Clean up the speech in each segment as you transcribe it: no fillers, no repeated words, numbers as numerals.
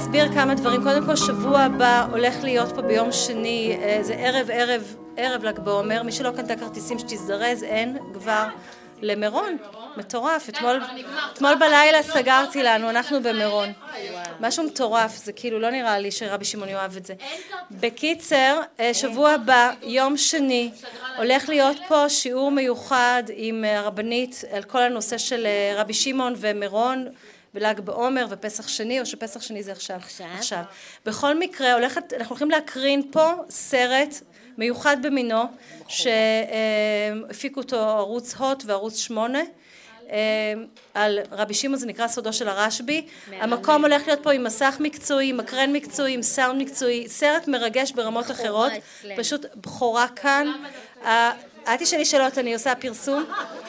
להסביר כמה דברים. קודם כל, שבוע הבא הולך להיות פה ביום שני, זה ערב ל"ג בעומר. מי שלא קנתה כרטיסים שתזדרז, אין כבר למירון. מטורף. אתמול בלילה סגרתי לנו, אנחנו במירון. משהו מטורף, זה כאילו לא נראה לי שרבי שמעון יאהב את זה. בקיצר, שבוע הבא, יום שני, הולך להיות פה שיעור מיוחד עם הרבנית על כל הנושא של רבי שמעון ומירון, בל"ג בעומר ופסח שני, או שפסח שני זה עכשיו. בכל מקרה, אנחנו הולכים להקרין פה סרט מיוחד במינו, שהפיקו אותו ערוץ הוט וערוץ 8, על רבי שמעון, זה נקרא סודו של הרשב"י. המקום הולך להיות פה עם מסך מקצועי, מקרן מקצועי, עם סאונד מקצועי, סרט מרגש ברמות אחרות, פשוט בחורה כאן. אל תשאלי שאלות, אני עושה פרסום.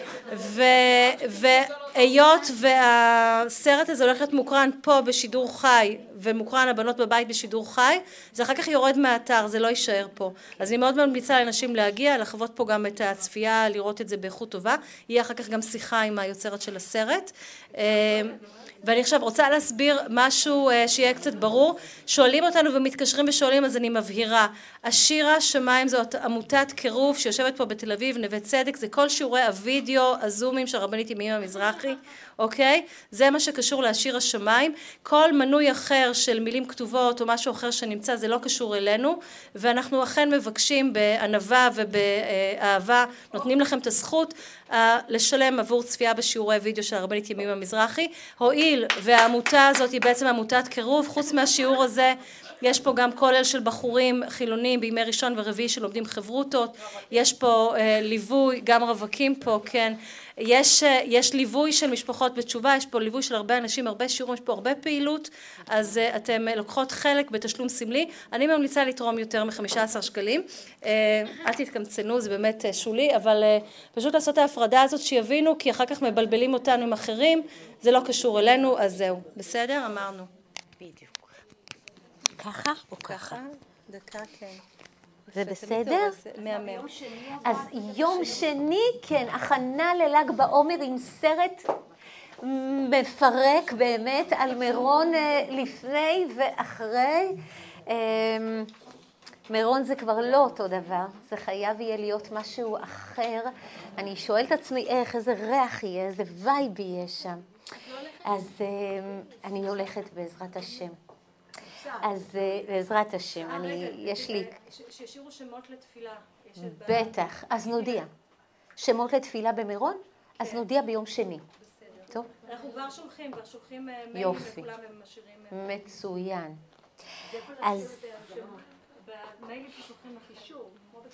והיות והסרט הזה הולך להיות מוקרן פה בשידור חי, ומוקרן הבנות בבית בשידור חי, זה אחר כך יורד מהאתר, זה לא יישאר פה. אז אני מאוד ממליצה לאנשים להגיע, לחוות פה גם את הצפייה, לראות את זה באיכות טובה. יהיה אחר כך גם שיחה עם היוצרת של הסרט. ואני עכשיו רוצה להסביר משהו שיהיה קצת ברור. שואלים אותנו ומתקשרים ושואלים, אז אני מבהירה. השירה שמיים זאת עמותת קירוב שיושבת פה בתל אביב, נווה צדק, זה כל שיעורי הווידאו, הזומים של הרבנית ימימה מזרחי, אוקיי? זה מה שקשור להשיר השמיים. כל מנוי אחר של מילים כתובות או משהו אחר שנמצא, זה לא קשור אלינו, ואנחנו אכן מבקשים בענווה ובאהבה, נותנים לכם את הזכות לשלם עבור צפייה בשיעורי וידאו של הרבנית ימימה מזרחי. הועיל, והעמותה הזאת היא בעצם עמותת קירוב. חוץ מהשיעור הזה, יש פה גם כולל של בחורים חילונים בימי ראשון ורביעי שלומדים חברותות. יש פה ליווי, גם רווקים פה, כן. יש ליווי של משפחות בתשובה, יש פה ליווי של הרבה אנשים, הרבה שיעורים, יש פה הרבה פעילות, אז אתם לוקחות חלק בתשלום סמלי. אני ממליצה לתרום יותר מ-15 שקלים. אל תתקמצנו, זה באמת שולי, אבל פשוט לעשות ההפרדה הזאת שיבינו, כי אחר כך מבלבלים אותנו עם אחרים, זה לא קשור אלינו, אז זהו. בסדר? אמרנו. בדיוק. ככה או ככה? דקה, כן. זה בסדר? מהמם. אז יום שני, כן, הכנה לל"ג בעומר עם סרט מפרק באמת על מירון לפני ואחרי. מירון זה כבר לא אותו דבר, זה חייב יהיה להיות משהו אחר. אני שואלת עצמי איך, איזה ריח יהיה, איזה וייב יהיה שם. אז אני הולכת בעזרת השם. אז בעזרת השם, יש לי... שישירו שמות לתפילה. בטח, אז נודיע. שמות לתפילה במירון? אז נודיע ביום שני. בסדר. טוב? אנחנו כבר שולחים מיילים לכולם הם משאירים... מצוין. אז... במיילים ששולחים לחישור.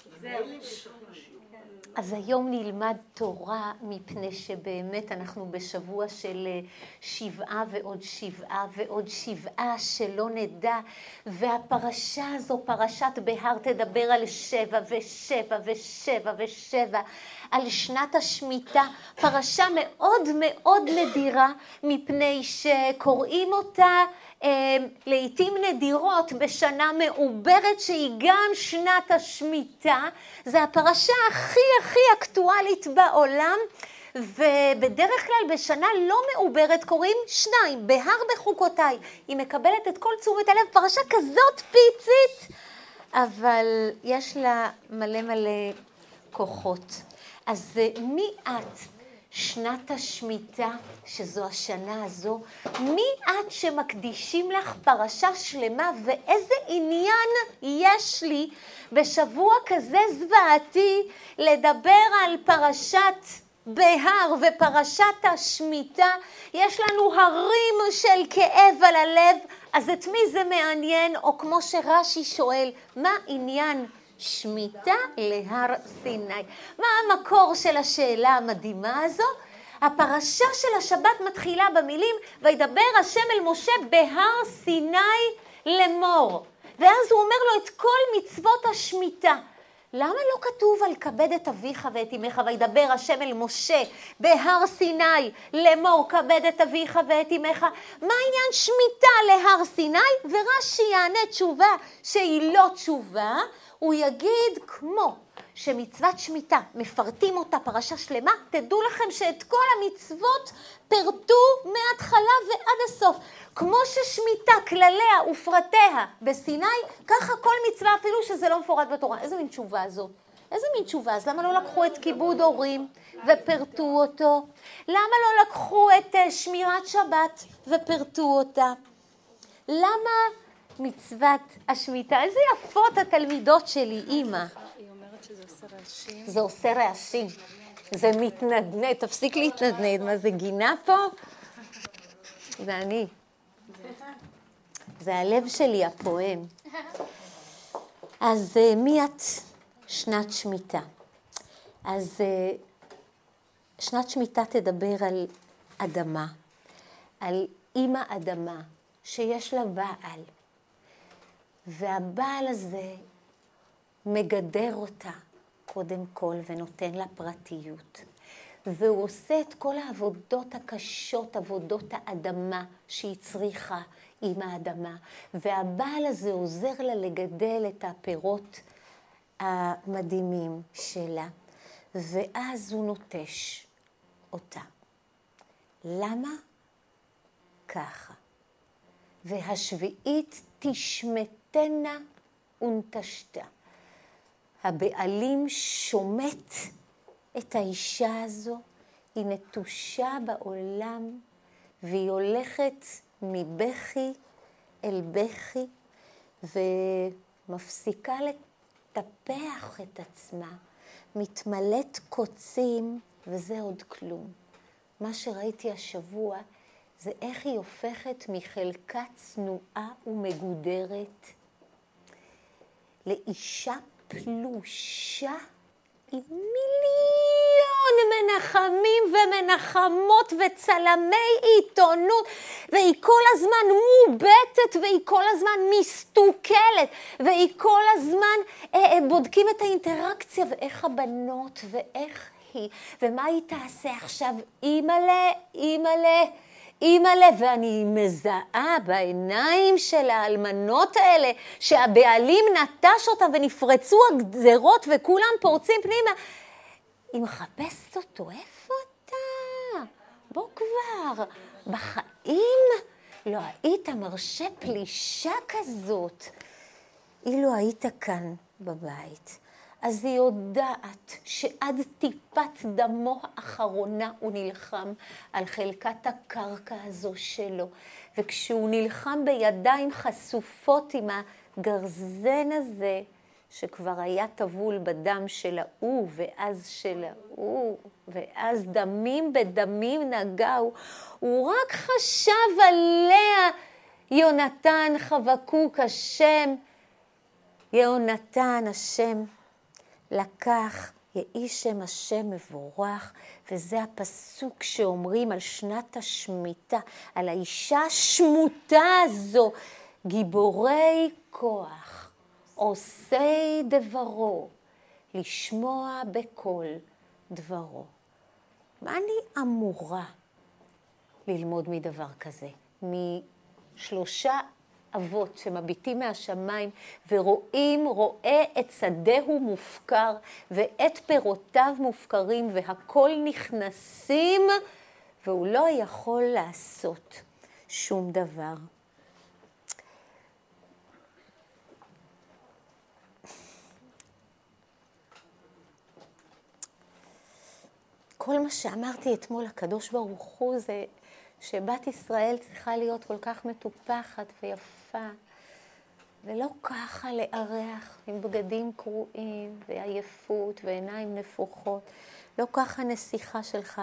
אז היום נלמד תורה מפני שבאמת אנחנו בשבוע של 7 ועוד 7 ועוד 7 שלא נדע, והפרשה הזו, פרשת בהר, תדבר על 7 ו7 ו7 ו7, על שנת השמיטה, פרשה מאוד מאוד נדירה מפני שקוראים אותה לעתים נדירות בשנה מעוברת שהיא גם שנת השמיטה. זה הפרשה הכי אקטואלית בעולם, ובדרך כלל בשנה לא מעוברת קוראים 2, בהר בחוקותיי. היא מקבלת את כל תשומת הלב, פרשה כזאת פיצית, אבל יש לה מלא כוחות. אז מי את? שנת השמיטה, שזו השנה הזו, מי את שמקדישים לך פרשה שלמה, ואיזה עניין יש לי בשבוע כזה זוועתי לדבר על פרשת בהר ופרשת השמיטה. יש לנו הרים של כאב על הלב, אז את מי זה מעניין? או כמו שרש"י שואל, מה עניין שמיטה להר סיני? מה המקור של השאלה המדהימה הזו? הפרשה של השבת מתחילה במילים וידבר השם אל משה בהר סיני לאמור, ואז הוא אומר לו את כל מצוות השמיטה. למה לא כתוב על כבד את אביך ואת אמך? וידבר השם אל משה בהר סיני לאמור כבד את אביך ואת אמך. מה עניין שמיטה להר סיני? ורש"י יענה תשובה שהיא לא תשובה, הוא יגיד כמו שמצוות שמיטה, מפרטים אותה פרשה שלמה, תדעו לכם שאת כל המצוות פרטו מההתחלה ועד הסוף. כמו ששמיטה, כלליה ופרטיה בסיני, ככה כל מצווה אפילו שזה לא מפורט בתורה. איזה מין תשובה זאת? איזה מין תשובה? אז למה לא לקחו את כיבוד הורים ופרטו אותו? למה לא לקחו את שמירת שבת ופרטו אותה? למה מצוות השמיטה? איזה יפות התלמידות שלי, אמא. היא אומרת שזה עושה רעשים. זה עושה רעשים. זה מתנדנד, תפסיק להתנדנד. מה זה, גינה פה? זה אני. זה הלב שלי הפועם. אז מי את? שנת שמיטה. אז שנת שמיטה תדבר על אדמה, על אמא אדמה שיש לה בעל, והבעל הזה מגדר אותה קודם כל ונותן לה פרטיות. והוא עושה את כל העבודות הקשות, עבודות האדמה שהיא צריכה עם האדמה. והבעל הזה עוזר לה לגדל את הפירות המדהימים שלה. ואז הוא נוטש אותה. למה? ככה. והשביעית תשמטנה ונטשתה. הבעלים שומט את האישה הזו, היא נטושה בעולם, והיא הולכת מבכי אל בכי, ומפסיקה לטפח את עצמה, מתמלאת קוצים, וזה עוד כלום. מה שראיתי השבוע, זה איך היא הופכת מחלקה צנועה ומגודרת, לאישה פלושה, עם מיליון מנחמים ומנחמות וצלמי עיתונות, והיא כל הזמן מובטת, והיא כל הזמן מסתוכלת, והיא כל הזמן בודקים את האינטראקציה, ואיך הבנות, ואיך היא, ומה היא תעשה עכשיו, אימא'לה, ואני מזהה בעיניים של האלמנות האלה, שהבעלים נטש אותם ונפרצו הגזרות וכולם פורצים פנימה. היא מחפשת אותו, איפה אתה? בוא כבר, בחיים לא היית מרשה פלישה כזאת. אילו היית כאן בבית. אז היא יודעת שעד טיפת דמו האחרונה הוא נלחם על חלקת הקרקע הזו שלו. וכשהוא נלחם בידיים חשופות עם הגרזן הזה, שכבר היה טבול בדם של ההוא, ואז של ההוא, ואז דמים בדמים נגעו, הוא רק חשב עליה, יונתן חבקוק השם, יהונתן השם. לקח, יהי שם השם מבורך, וזה הפסוק שאומרים על שנת השמיטה, על האישה השמוטה הזו, גיבורי כוח, עושי דברו, לשמוע בכל דברו. מה אני אמורה ללמוד מדבר כזה? משלושה אבות שמביטים מהשמיים רואה את שדהו מופקר ואת פירותיו מופקרים והכל נכנסים והוא לא יכול לעשות שום דבר. כל מה שאמרתי אתמול לקדוש ברוך הוא זה שבת ישראל צריכה להיות כל כך מטופחת ויפה, ולא ככה לארח עם בגדים קרועים ועייפות ועיניים נפוחות. לא ככה נסיכה שלך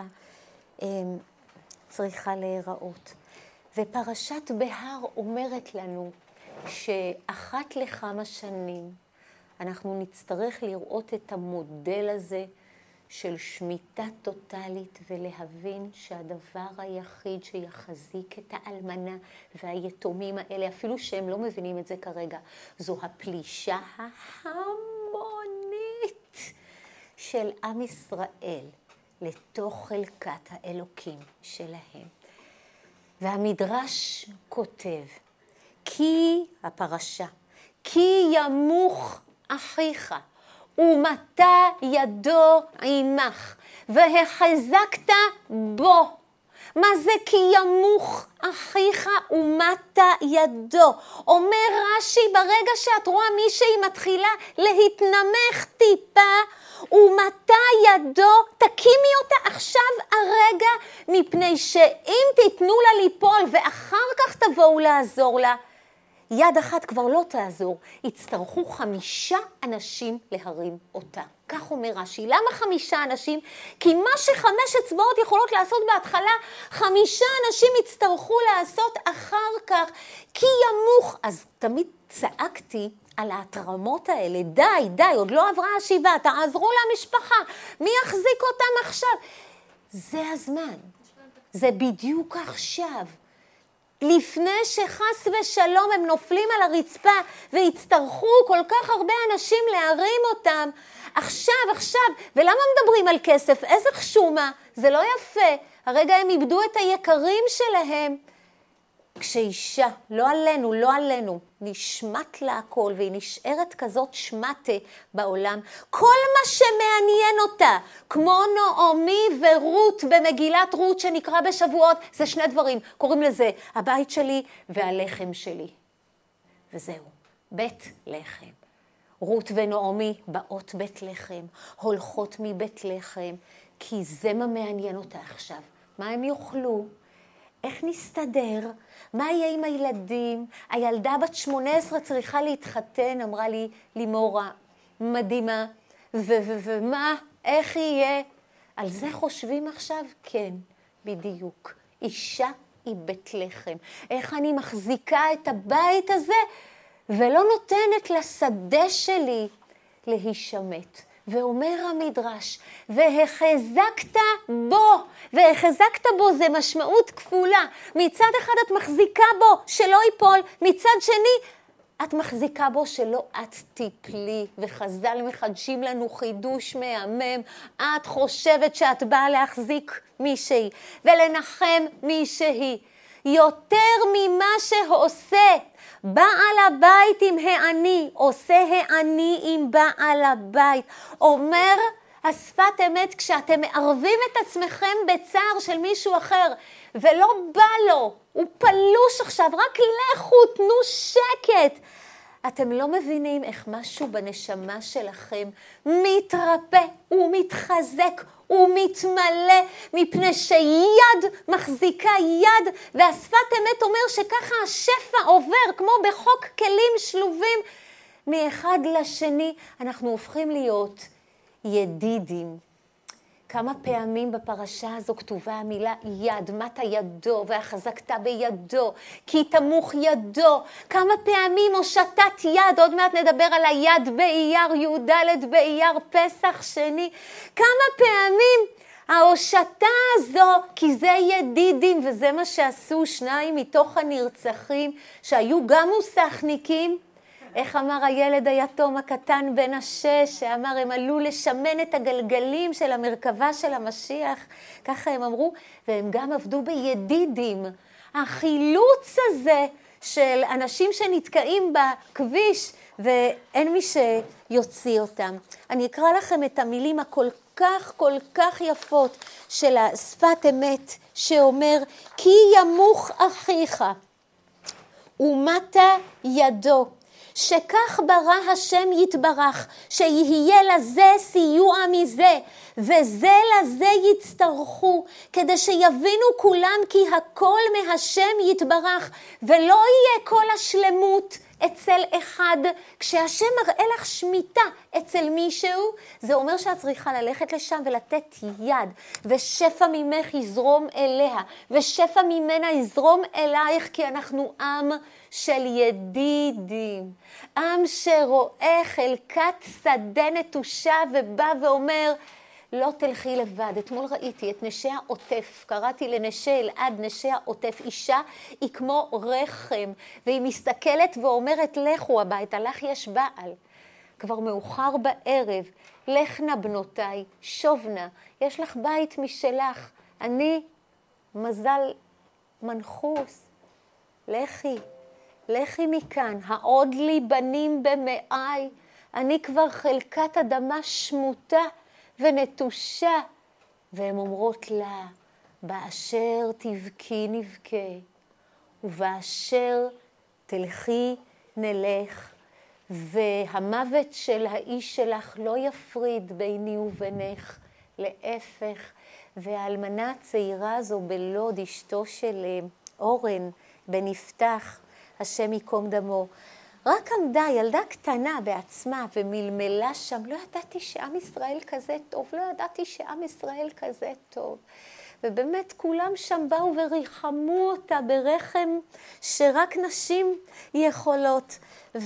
צריכה להיראות. ופרשת בהר אומרת לנו שאחת לכמה שנים אנחנו נצטרך לראות את המודל הזה של שמיטה טוטלית ולהבין שהדבר היחיד שיחזיק את האלמנה והיתומים האלה, אפילו שהם לא מבינים את זה כרגע, זו הפלישה ההמונית של עם ישראל לתוך חלקת האלוקים שלהם. והמדרש כותב, כי הפרשה, כי ימוך אחיך ומטה ידו עמך, והחזקת בו. מה זה כי ימוך אחיך ומטה ידו? אומר רש"י, ברגע שאת רואה מישהי מתחילה להתנמך טיפה, ומטה ידו, תקימי אותה עכשיו הרגע, מפני שאם תיתנו לה ליפול ואחר כך תבואו לעזור לה, יד אחת כבר לא תעזור, יצטרכו 5 אנשים להרים אותה. כך אומר רש"י. למה 5 אנשים? כי מה ש5 אצבעות יכולות לעשות בהתחלה, 5 אנשים יצטרכו לעשות אחר כך, כי ימוך. אז תמיד צעקתי על ההתרמות האלה, די, עוד לא עברה השבעה, תעזרו למשפחה, מי יחזיק אותם עכשיו? זה הזמן, זה בדיוק עכשיו. לפני שחס ושלום הם נופלים על הרצפה ויצטרכו כל כך הרבה אנשים להרים אותם, עכשיו, ולמה מדברים על כסף? איזה חשומה, זה לא יפה, הרגע הם איבדו את היקרים שלהם. כשאישה, לא עלינו, נשמט לה הכל והיא נשארת כזאת שמטה בעולם, כל מה שמעניין אותה, כמו נעמי ורות במגילת רות שנקרא בשבועות, זה 2 דברים, קוראים לזה הבית שלי והלחם שלי. וזהו, בית לחם. רות ונעמי באות בית לחם, הולכות מבית לחם, כי זה מה מעניין אותה עכשיו. מה הם יאכלו? איך נסתדר? מה יהיה עם הילדים? הילדה בת 18 צריכה להתחתן, אמרה לי לימורה, מדהימה. ומה? איך יהיה? על זה חושבים עכשיו? כן, בדיוק. אישה היא בית לחם. איך אני מחזיקה את הבית הזה ולא נותנת לשדה שלי להישמט. ואומר המדרש, והחזקת בו, זה משמעות כפולה. מצד אחד את מחזיקה בו שלא ייפול, מצד שני את מחזיקה בו שלא את תיפלי. וחז"ל מחדשים לנו חידוש מהמם, את חושבת שאת באה להחזיק מישהי ולנחם מישהי יותר ממה שעושה בעל הבית עם העני, עושה העני עם בעל הבית. אומר השפת אמת, כשאתם מערבים את עצמכם בצער של מישהו אחר ולא בא לו, הוא פלוש עכשיו, רק לכו, תנו שקט. אתם לא מבינים איך משהו בנשמה שלכם מתרפא ומתחזק ומתמלא, מפני שיד מחזיקה יד, והשפת אמת אומר שככה השפע עובר, כמו בחוק כלים שלובים, מאחד לשני, אנחנו הופכים להיות ידידים. כמה פעמים בפרשה הזו כתובה המילה יד, מטה ידו, והחזקת בידו, כי תמוך ידו. כמה פעמים הושטת יד, עוד מעט נדבר על היד באייר, י"ד באייר, פסח שני. כמה פעמים ההושטה הזו, כי זה ידידים, וזה מה שעשו 2 מתוך הנרצחים, שהיו גם מוסכניקים. איך אמר הילד היתום הקטן בן 6, שאמר הם עלו לשמן את הגלגלים של המרכבה של המשיח, ככה הם אמרו, והם גם עבדו בידידים. החילוץ הזה של אנשים שנתקעים בכביש ואין מי שיוציא אותם. אני אקרא לכם את המילים כל כך יפות של השפת אמת שאומר, כי ימוך אחיך ומטה ידו, שכך ברא השם יתברך, שיהיה לזה סיוע מזה, וזה לזה יצטרכו, כדי שיבינו כולם כי הכל מהשם יתברך, ולא יהיה כל השלמות אצל אחד. כשהשם מראה לך שמיטה אצל מישהו, זה אומר שאת צריכה ללכת לשם ולתת יד, ושפע ממך יזרום אליה, ושפע ממנה יזרום אלייך, כי אנחנו עם של ידידים, עם שרואה חלקת שדה נטושה ובא ואומר, לא תלכי לבד. אתמול ראיתי את נשי העוטף, קראתי לנשי אלעד נשי העוטף. אישה היא כמו רחם, והיא מסתכלת ואומרת, לכו הביתה, לך יש בעל. כבר מאוחר בערב, לכנה בנותיי, שובנה, יש לך בית משלך, אני מזל מנחוס, לכי מכאן, העוד לי בנים במאי, אני כבר חלקת אדמה שמוטה ונטושה. והן אומרות לה, באשר תבכי נבכה, ובאשר תלכי נלך, והמוות של האיש שלך לא יפריד ביני ובינך, להפך. והאלמנה הצעירה הזו בלוד, אשתו של אורן בן יפתח, השם ייקום דמו, רק עמדה, ילדה קטנה בעצמה, ומלמלה שם, לא ידעתי שעם ישראל כזה טוב, לא ידעתי שעם ישראל כזה טוב. ובאמת כולם שם באו וריחמו אותה ברחם שרק נשים יכולות.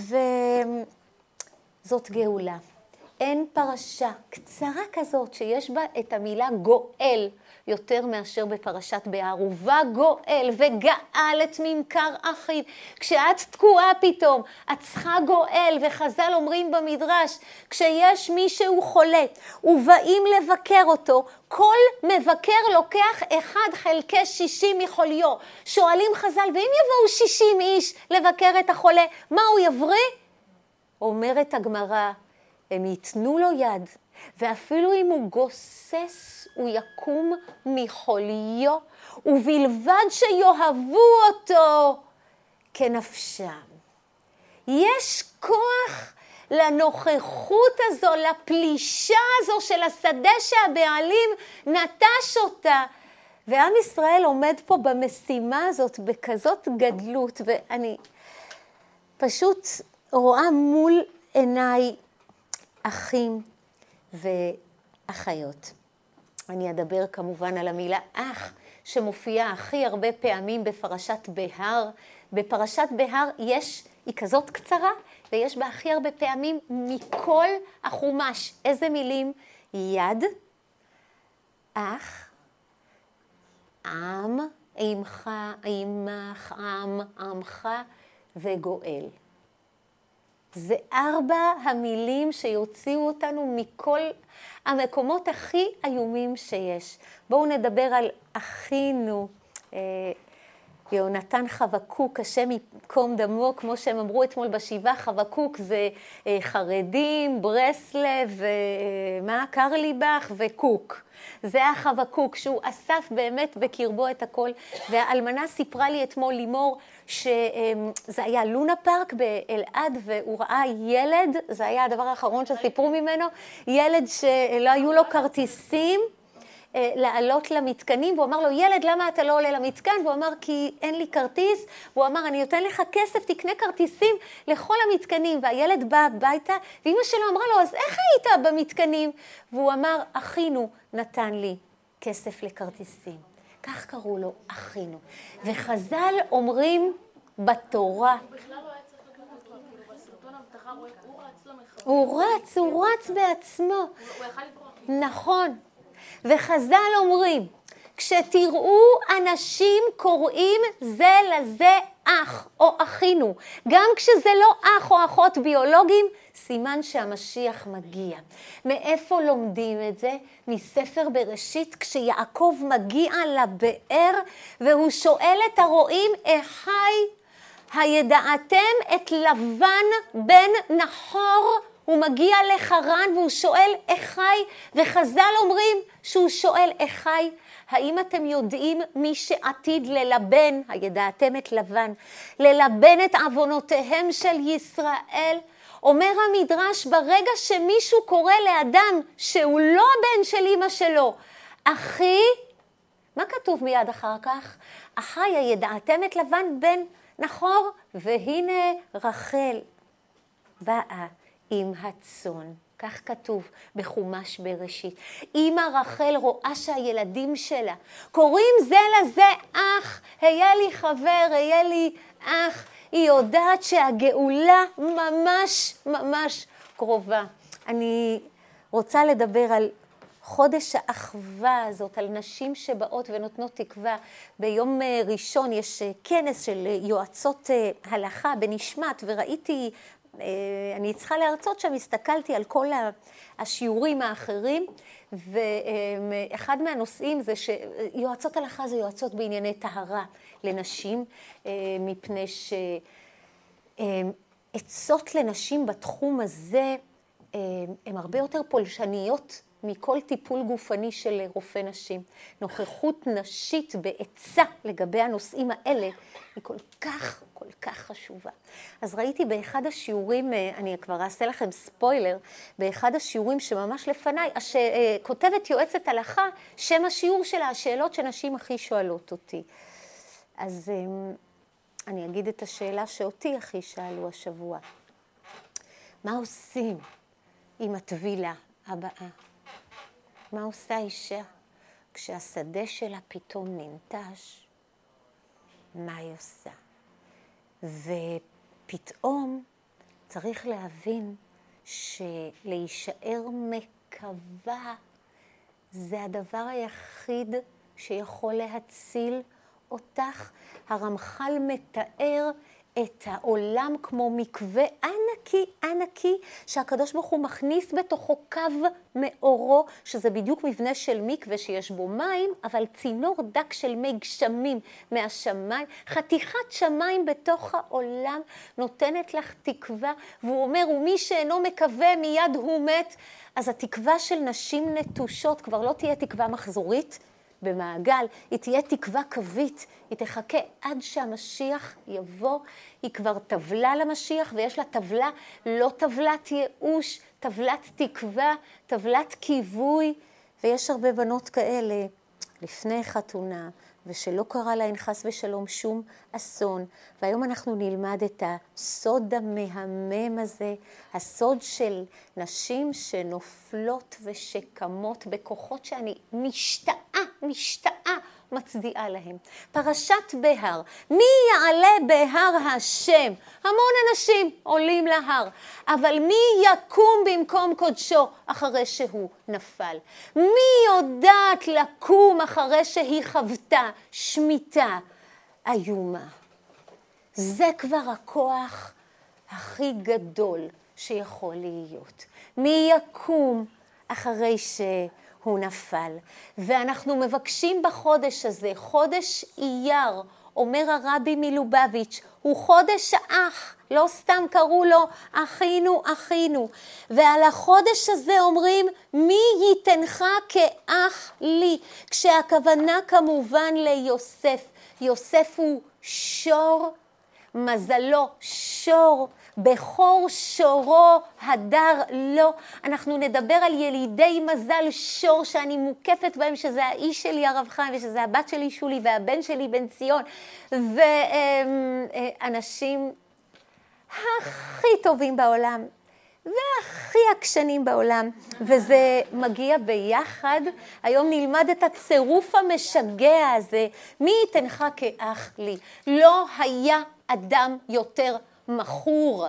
וזאת גאולה. אין פרשה קצרה כזאת שיש בה את המילה גואל יותר מאשר בפרשת בהר. ובא גואל וגאל את ממכר אחיו. כשאת תקועה פתאום, את צריכה גואל, וחז"ל אומרים במדרש, כשיש מישהו חולה ובאים לבקר אותו, כל מבקר לוקח 1/60 מחוליו. שואלים חז"ל, ואם יבואו 60 איש לבקר את החולה, מה הוא יבריא? אומרת הגמרא, הם ייתנו לו יד, ואפילו אם הוא גוסס, הוא יקום מחוליו, ובלבד שיאהבו אותו כנפשם. יש כוח לנוכחות הזו, לפלישה הזו של השדה שהבעלים נטש אותה. ועם ישראל עומד פה במשימה הזאת בכזאת גדלות, ואני פשוט רואה מול עיניי אחים ואחיות. אני אדבר כמובן על המילה אח, שמופיעה הכי הרבה פעמים בפרשת בהר. בפרשת בהר היא כזאת קצרה, ויש בה הכי הרבה פעמים מכל החומש. איזה מילים? יד, אח, עם, עמך, עמך, עמך וגואל. זה 4 המילים שיוציאו אותנו מכל המקומות הכי איומים שיש. בואו נדבר על אחינו, יהונתן חבקוק, השם ייקום דמו, כמו שהם אמרו אתמול בשבעה, חבקוק זה חרדים, ברסלב, קרליבך וקוק. זה החבקוק שהוא אסף באמת בקרבו את הכל. והאלמנה סיפרה לי אתמול לימור שזה היה לונה פארק באלעד, והוא ראה ילד, זה היה הדבר האחרון שסיפרו ממנו, ילד שלא היו לו כרטיסים לעלות למתקנים, והוא אמר לו, ילד, למה אתה לא עולה למתקן? והוא אמר, כי אין לי כרטיס. והוא אמר, אני נותן לך כסף, תקנה כרטיסים לכל המתקנים. והילד בא הביתה, ואמא שלו אמרה לו, אז איך היית במתקנים? והוא אמר, אחינו נתן לי כסף לכרטיסים. כך קראו לו, אחינו. וחז"ל אומרים בתורה, הוא בכלל לא היה צריך לקנות אותו, כאילו בסרטון הבטחה הוא רץ בעצמו. הוא יכל לברוח. נכון. וחז"ל אומרים, כשתראו אנשים קוראים זה לזה אח או אחינו, גם כשזה לא אח או אחות ביולוגיים, סימן שהמשיח מגיע. מאיפה לומדים את זה? מספר בראשית, כשיעקב מגיע לבאר והוא שואל את הרועים, אחי, הידעתם את לבן בן נחור? הוא מגיע לחרן והוא שואל אחי, וחז"ל אומרים שהוא שואל אחי, האם אתם יודעים מי שעתיד ללבן, הידעתם את לבן, ללבן את עוונותיהם של ישראל? אומר המדרש, ברגע שמישהו קורא לאדם שהוא לא הבן של אמא שלו, אחי, מה כתוב מיד אחר כך? אחי, הידעתם את לבן בן נחור, והנה רחל באה עם הצאן. כך כתוב בחומש בראשית. אמא רחל רואה שהילדים שלה קוראים זה לזה אח, היה לי חבר, היה לי אח. היא יודעת שהגאולה ממש ממש קרובה. אני רוצה לדבר על חודש האחווה הזאת, על נשים שבאות ונותנות תקווה. ביום ראשון יש כנס של יועצות הלכה בנשמת, וראיתי, אני צריכה להרצות שם, הסתכלתי על כל השיעורים האחרים, ואחד מהנושאים זה שיועצות הלכה זה יועצות בענייני טהרה לנשים, מפני שעצות לנשים בתחום הזה הן הרבה יותר פולשניות מכל טיפול גופני של רופא נשים. נוכחות נשית בעצה לגבי הנושאים האלה היא כל כך חשובה. אז ראיתי באחד השיעורים, אני כבר אעשה לכם ספוילר, באחד השיעורים שממש לפניי, כותבת יועצת הלכה, שם השיעור שלה, השאלות שנשים הכי שואלות אותי. אז אני אגיד את השאלה שאותי הכי שאלו השבוע. מה עושים עם הטבילה הבאה? מה עושה אישה כשהשדה שלה פתאום ננטש? מה היא עושה? ופתאום צריך להבין שלהישאר מקווה זה הדבר היחיד שיכול להציל אותך. הרמח"ל מתאר את העולם כמו מקווה ענקי, שהקדוש ברוך הוא מכניס בתוכו קו מאורו, שזה בדיוק מבנה של מקווה שיש בו מים, אבל צינור דק של מי גשמים מהשמיים, חתיכת שמיים בתוך העולם נותנת לך תקווה, והוא אומר, ומי שאינו מקווה מיד הוא מת. אז התקווה של נשים נטושות כבר לא תהיה תקווה מחזורית במעגל, היא תהיה תקווה קווית, היא תחכה עד שהמשיח יבוא, היא כבר טבלה למשיח, ויש לה טבלה, לא טבלת ייאוש, טבלת תקווה, טבלת כיווי, ויש הרבה בנות כאלה לפני חתונה, ושלא קרה להן חס ושלום שום אסון, והיום אנחנו נלמד את הסוד המהמם הזה, הסוד של נשים שנופלות ושקמות בכוחות שאני משתאה מצדיעה להם. פרשת בהר, מי יעלה בהר השם? המון אנשים עולים להר, אבל מי יקום במקום קודשו אחרי שהוא נפל? מי יודעת לקום אחרי שהיא חוותה שמיטה איומה? זה כבר הכוח הכי גדול שיכול להיות. מי יקום אחרי שהוא נפל? ואנחנו מבקשים בחודש הזה, חודש אייר, אומר הרבי מלובביץ', הוא חודש האח, לא סתם קראו לו אחינו. ועל החודש הזה אומרים, מי ייתנך כאח לי? כשהכוונה כמובן ליוסף. יוסף הוא שור, מזלו שור, בכור שורו הדר לו. אנחנו נדבר על ילידי מזל שור שאני מוקפת בהם, שזה האיש שלי הרב חיים, ושזה הבת שלי שולי והבן שלי בן ציון, ואנשים הכי טובים בעולם והכי עקשנים בעולם, וזה מגיע ביחד. היום נלמד את הצירוף המשגע הזה, מי ייתנך כאח לי? לא היה אדם יותר מכור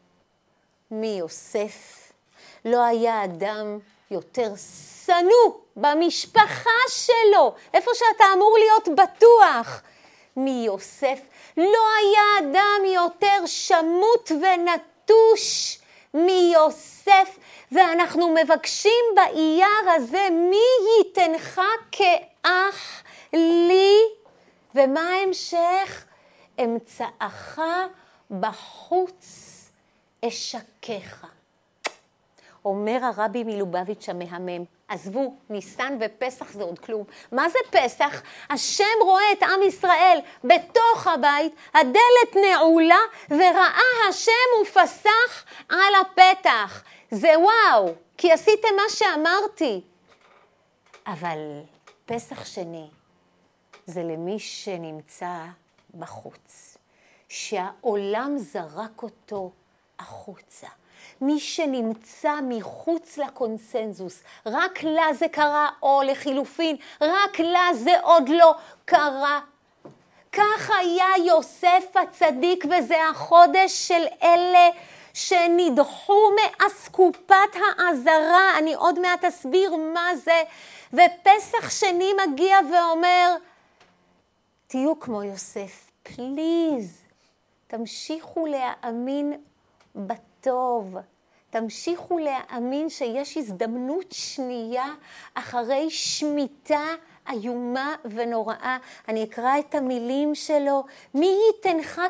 מיוסף, לא היה אדם יותר שנוא במשפחה שלו, איפה שאתה אמור להיות בטוח, מיוסף. לא היה אדם יותר שמות ונטוש מיוסף, ואנחנו מבקשים באייר הזה, מי ייתנך כאח לי? ומה ההמשך? אמצעך בחוץ אשכך. אומר הרבי מלובביץ' המהמם, עזבו, ניסן ופסח זה עוד כלום. מה זה פסח? השם רואה את עם ישראל בתוך הבית, הדלת נעולה, וראה השם ופסח על הפתח. זה וואו, כי עשיתם מה שאמרתי. אבל פסח שני זה למי שנמצא בחוץ, שהעולם זרק אותו החוצה. מי שנמצא מחוץ לקונסנזוס, רק לה זה קרה, או לחילופין, רק לה זה עוד לא קרה. כך היה יוסף הצדיק, וזה החודש של אלה שנדחו מאסקופת העזרה. אני עוד מעט אסביר מה זה. ופסח שני מגיע ואומר, תהיו כמו יוסף, פליז, תמשיכו להאמין בטוב, תמשיכו להאמין שיש הזדמנות שנייה אחרי שמיטה איומה ונוראה. אני אקרא את המילים שלו, מי ייתנך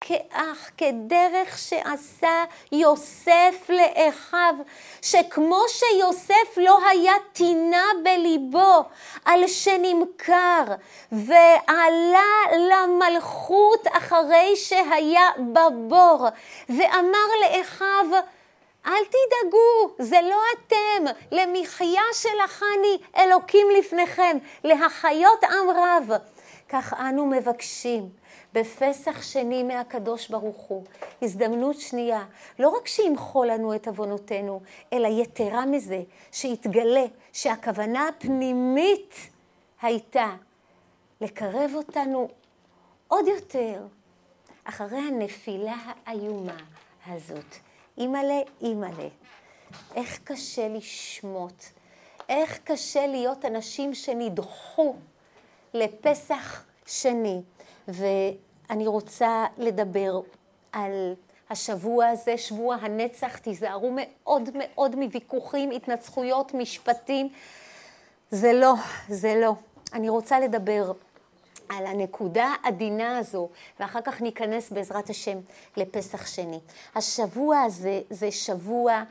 כאח, כדרך שעשה יוסף לאחיו, שכמו שיוסף לא היה טינה בליבו על שנמכר ועלה למלכות אחרי שהיה בבור, ואמר לאחיו, אל תדאגו, זה לא אתם, למחיה שלחני אלוקים לפניכם, להחיות עם רב. כך אנו מבקשים בפסח שני מהקדוש ברוך הוא, הזדמנות שנייה, לא רק שימחול לנו את עוונותינו, אלא יתרה מזה, שיתגלה שהכוונה הפנימית הייתה לקרב אותנו עוד יותר אחרי הנפילה האיומה הזאת. אימא'לה, איך קשה לשמות, איך קשה להיות אנשים שנדחו לפסח שני. ואני רוצה לדבר על השבוע הזה, שבוע הנצח. תיזהרו מאוד מאוד מוויכוחים, התנצחויות, משפטים. זה לא. אני רוצה לדבר על הנקודה עדינה הזו, ואחר כך ניכנס בעזרת השם לפסח שני. השבוע הזה זה שבוע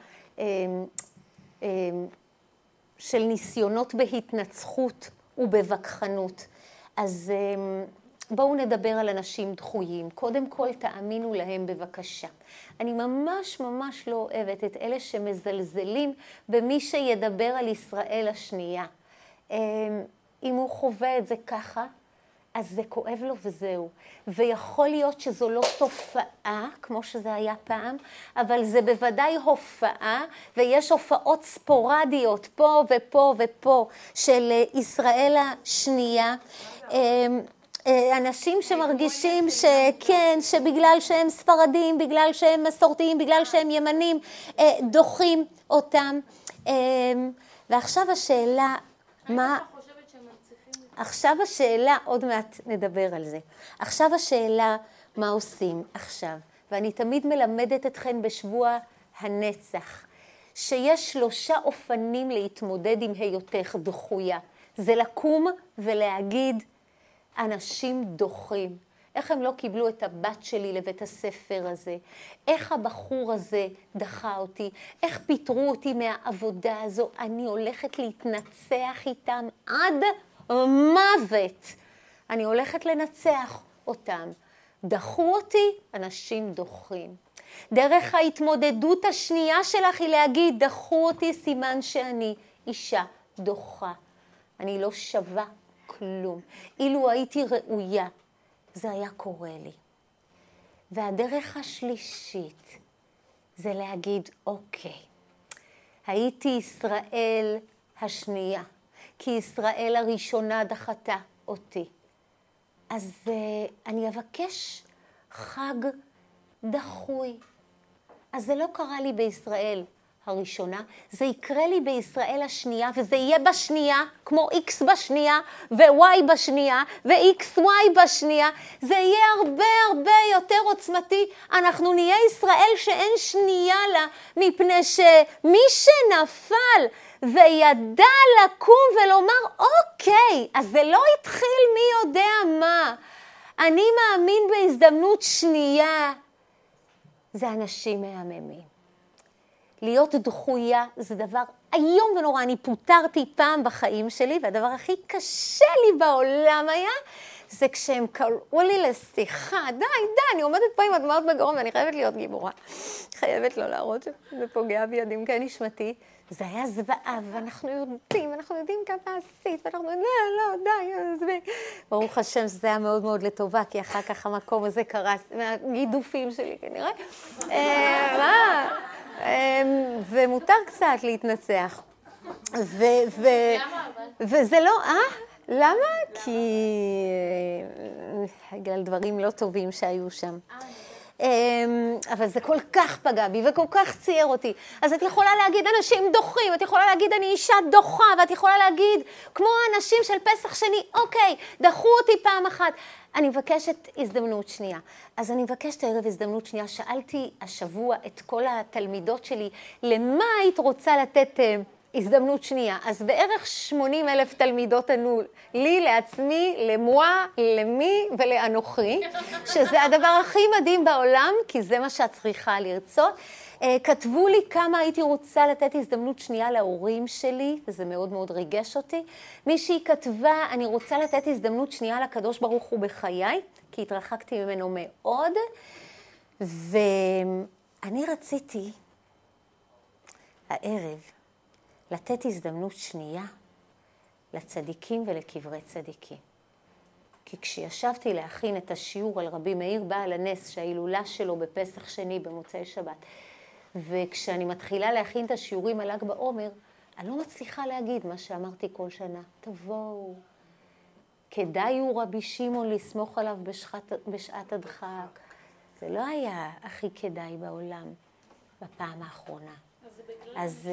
של ניסיונות בהתנצחות ובווכחנות. אז בואו נדבר על אנשים דחויים. קודם כל תאמינו להם בבקשה. אני ממש ממש לא אוהבת את אלה שמזלזלים במי שידבר על ישראל השנייה. אם הוא חווה את זה ככה, אז זה כואב לו וזהו. ויכול להיות שזו לא תופעה, כמו שזה היה פעם, אבל זה בוודאי הופעה, ויש הופעות ספורדיות פה ופה ופה של ישראל השנייה. אנשים שמרגישים שכן, שבגלל שהם ספרדים, בגלל שהם מסורתיים, בגלל שהם ימנים, דוחים אותם. ועכשיו השאלה, עכשיו השאלה, עוד מעט נדבר על זה. עכשיו השאלה, מה עושים עכשיו? ואני תמיד מלמדת אתכן בשבוע הנצח, שיש 3 אופנים להתמודד עם היותך דחויה. זה לקום ולהגיד, אנשים דוחים. איך הם לא קיבלו את הבת שלי לבית הספר הזה? איך הבחור הזה דחה אותי? איך פיטרו אותי מהעבודה הזו? אני הולכת להתנצח איתם עד מוות. אני הולכת לנצח אותם. דחו אותי, אנשים דוחים. דרך ההתמודדות השנייה שלך היא להגיד, דחו אותי, סימן שאני אישה דוחה. אני לא שווה כלום. אילו הייתי ראויה, זה היה קורה לי. והדרך השלישית זה להגיד, אוקיי, הייתי ישראל השנייה, כי ישראל הראשונה דחתה אותי. אז אני אבקש חג דחוי. אז זה לא קרה לי בישראל הראשונה, זה יקרה לי בישראל השנייה, וזה יהיה בשנייה, כמו X בשנייה, ו-Y בשנייה, ו-XY בשנייה. זה יהיה הרבה הרבה יותר עוצמתי. אנחנו נהיה ישראל שאין שנייה לה, מפני שמי שנפל וידע לקום ולומר, אוקיי, אז זה לא התחיל מי יודע מה. אני מאמין בהזדמנות שנייה. זה אנשים מהממים. להיות דחויה זה דבר היום ונורא. אני פוטרתי פעם בחיים שלי, והדבר הכי קשה לי בעולם היה, זה כשהם קראו לי לשיחה. די, אני עומדת פה עם הדמעות בגרון, ואני חייבת להיות גיבורה. חייבת לא להראות שזה פוגע בידים כן נשמתי. זה היה זוועה, ואנחנו יודעים כמה עשית, ואנחנו די, עזבי. ברוך השם, זה היה מאוד מאוד לטובה, כי אחר כך המקום הזה קרס, מהגידופים שלי כנראה. ומותר קצת להתנצח. וזה לא, למה? כי בגלל דברים לא טובים שהיו שם. אבל זה כל כך פגע בי וכל כך צייר אותי. אז את יכולה להגיד אנשים דוחים, את יכולה להגיד אני אישה דוחה, ואת יכולה להגיד כמו האנשים של פסח שני, אוקיי, דחו אותי פעם אחת. אני מבקשת הזדמנות שנייה. אז אני מבקשת הערב הזדמנות שנייה. שאלתי השבוע את כל התלמידות שלי, למה היית רוצה לתת הזדמנות שנייה. אז בערך 80,000 תלמידות ענו לי, לעצמי, למואה, למי ולאנוכי, שזה הדבר הכי מדהים בעולם, כי זה מה שאת צריכה לרצות. כתבו לי כמה הייתי רוצה לתת הזדמנות שנייה להורים שלי, וזה מאוד מאוד ריגש אותי. מישהי כתבה, אני רוצה לתת הזדמנות שנייה לקדוש ברוך הוא בחיי, כי התרחקתי ממנו מאוד, ואני רציתי הערב לתת הזדמנות שנייה לצדיקים ולקברי צדיקים. כי כשישבתי להכין את השיעור על רבי מאיר בעל הנס, שההילולה שלו בפסח שני במוצאי שבת, וכשאני מתחילה להכין את השיעורים על ל"ג בעומר, אני לא מצליחה להגיד מה שאמרתי כל שנה. תבואו, כדאי הוא רבי שמעון לסמוך עליו בשעת הדחק. זה לא היה הכי כדאי בעולם בפעם האחרונה. אז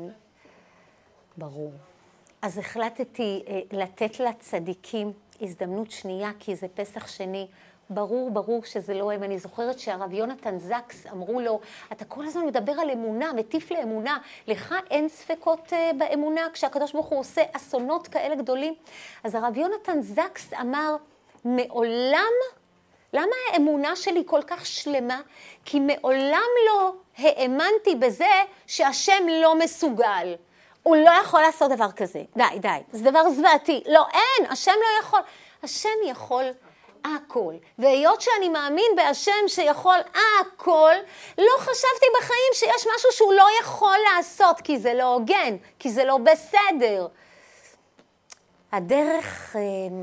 ברור. אז החלטתי לתת לצדיקים הזדמנות שנייה, כי זה פסח שני. ברור שזה לא הם. אני זוכרת שהרב יונתן זקס אמרו לו, אתה כל הזמן מדבר על אמונה, מטיף לאמונה. לך אין ספקות באמונה כשהקדוש ברוך הוא עושה אסונות כאלה גדולים? אז הרב יונתן זקס אמר, מעולם, למה האמונה שלי כל כך שלמה? כי מעולם לא האמנתי בזה שהשם לא מסוגל. הוא לא יכול לעשות דבר כזה. די. זה דבר זוועתי. לא, אין, השם לא יכול. השם יכול הכל. והיות שאני מאמין בהשם שיכול הכל, לא חשבתי בחיים שיש משהו שהוא לא יכול לעשות, כי זה לא הוגן, כי זה לא בסדר. הדרך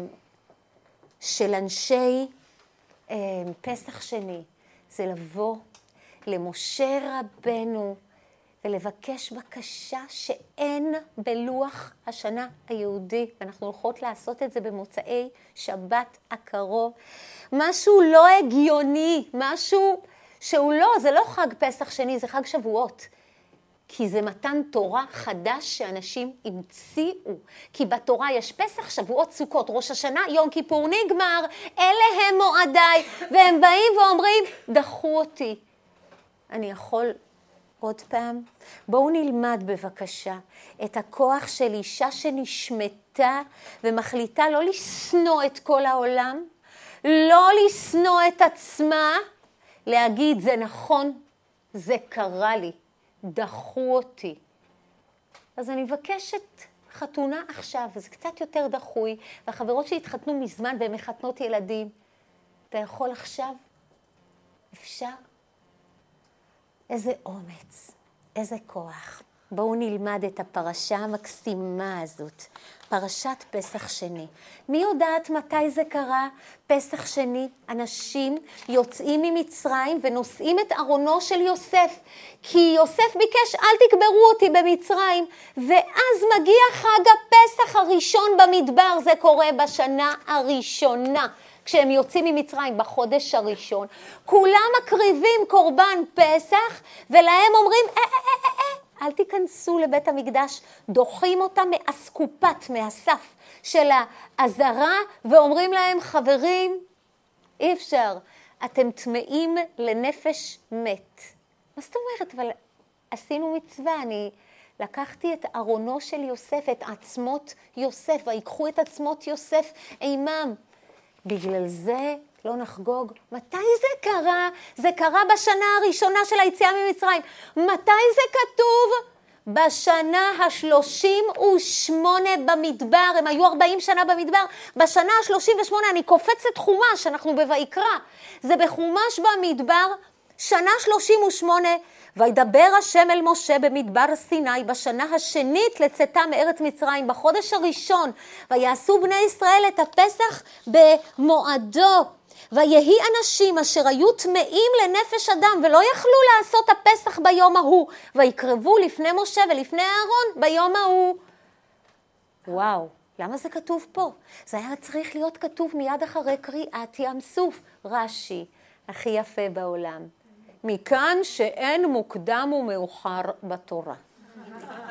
של אנשי פסח שני זה לבוא למשה רבנו ולבקש בקשה שאין בלוח השנה היהודי, ואנחנו הולכות לעשות את זה במוצאי שבת הקרוב, משהו לא הגיוני, משהו שהוא לא, זה לא חג פסח שני, זה חג שבועות. כי זה מתן תורה חדש שאנשים המציאו. כי בתורה יש פסח, שבועות, סוכות, ראש השנה, יום כיפור, נגמר, אלה הם מועדיי, והם באים ואומרים, דחו אותי. אני יכול עוד פעם? בואו נלמד בבקשה את הכוח של אישה שנשמתה ומחליטה לא לשנוא את כל העולם, לא לשנוא את עצמה, להגיד זה נכון, זה קרה לי, דחו אותי. אז אני מבקשת חתונה עכשיו, וזה קצת יותר דחוי, והחברות שהתחתנו מזמן והן מחתנות ילדים, אתה יכול עכשיו? אפשר? איזה אומץ, איזה כוח. בואו נלמד את הפרשה המקסימה הזאת, פרשת פסח שני. מי יודעת מתי זה קרה? פסח שני, אנשים יוצאים ממצרים ונושאים את ארונו של יוסף, כי יוסף ביקש אל תקברו אותי במצרים, ואז מגיע חג הפסח הראשון במדבר, זה קורה בשנה הראשונה. כשהם יוצאים ממצרים בחודש הראשון, כולם מקריבים קורבן פסח, ולהם אומרים, אל תיכנסו לבית המקדש, דוחים אותם מאסקופת, מהסף של העזרה, ואומרים להם, חברים, אי אפשר, אתם טמאים לנפש מת. מה זאת אומרת? אבל עשינו מצווה, אני לקחתי את ארונו של יוסף, את עצמות יוסף, ויקחו את עצמות יוסף עימם. בגלל זה לא נחגוג. מתי זה קרה? זה קרה בשנה הראשונה של היציאה ממצרים. מתי זה כתוב? בשנה ה-38 במדבר. הם היו 40 שנה במדבר. בשנה ה-38, אני קופצת חומש, אנחנו בויקרא. זה בחומש במדבר, שנה 38, וידבר השם אל משה במדבר סיני בשנה השנית לצאתה מארץ מצרים, בחודש הראשון, ויעשו בני ישראל את הפסח במועדו. ויהי אנשים אשר היו טמאים לנפש אדם ולא יכלו לעשות הפסח ביום ההוא, ויקרבו לפני משה ולפני אהרון ביום ההוא. וואו, למה זה כתוב פה? זה היה צריך להיות כתוב מיד אחרי קריאת ים סוף. רש"י, הכי יפה בעולם. מכאן שאין מוקדם ומאוחר בתורה.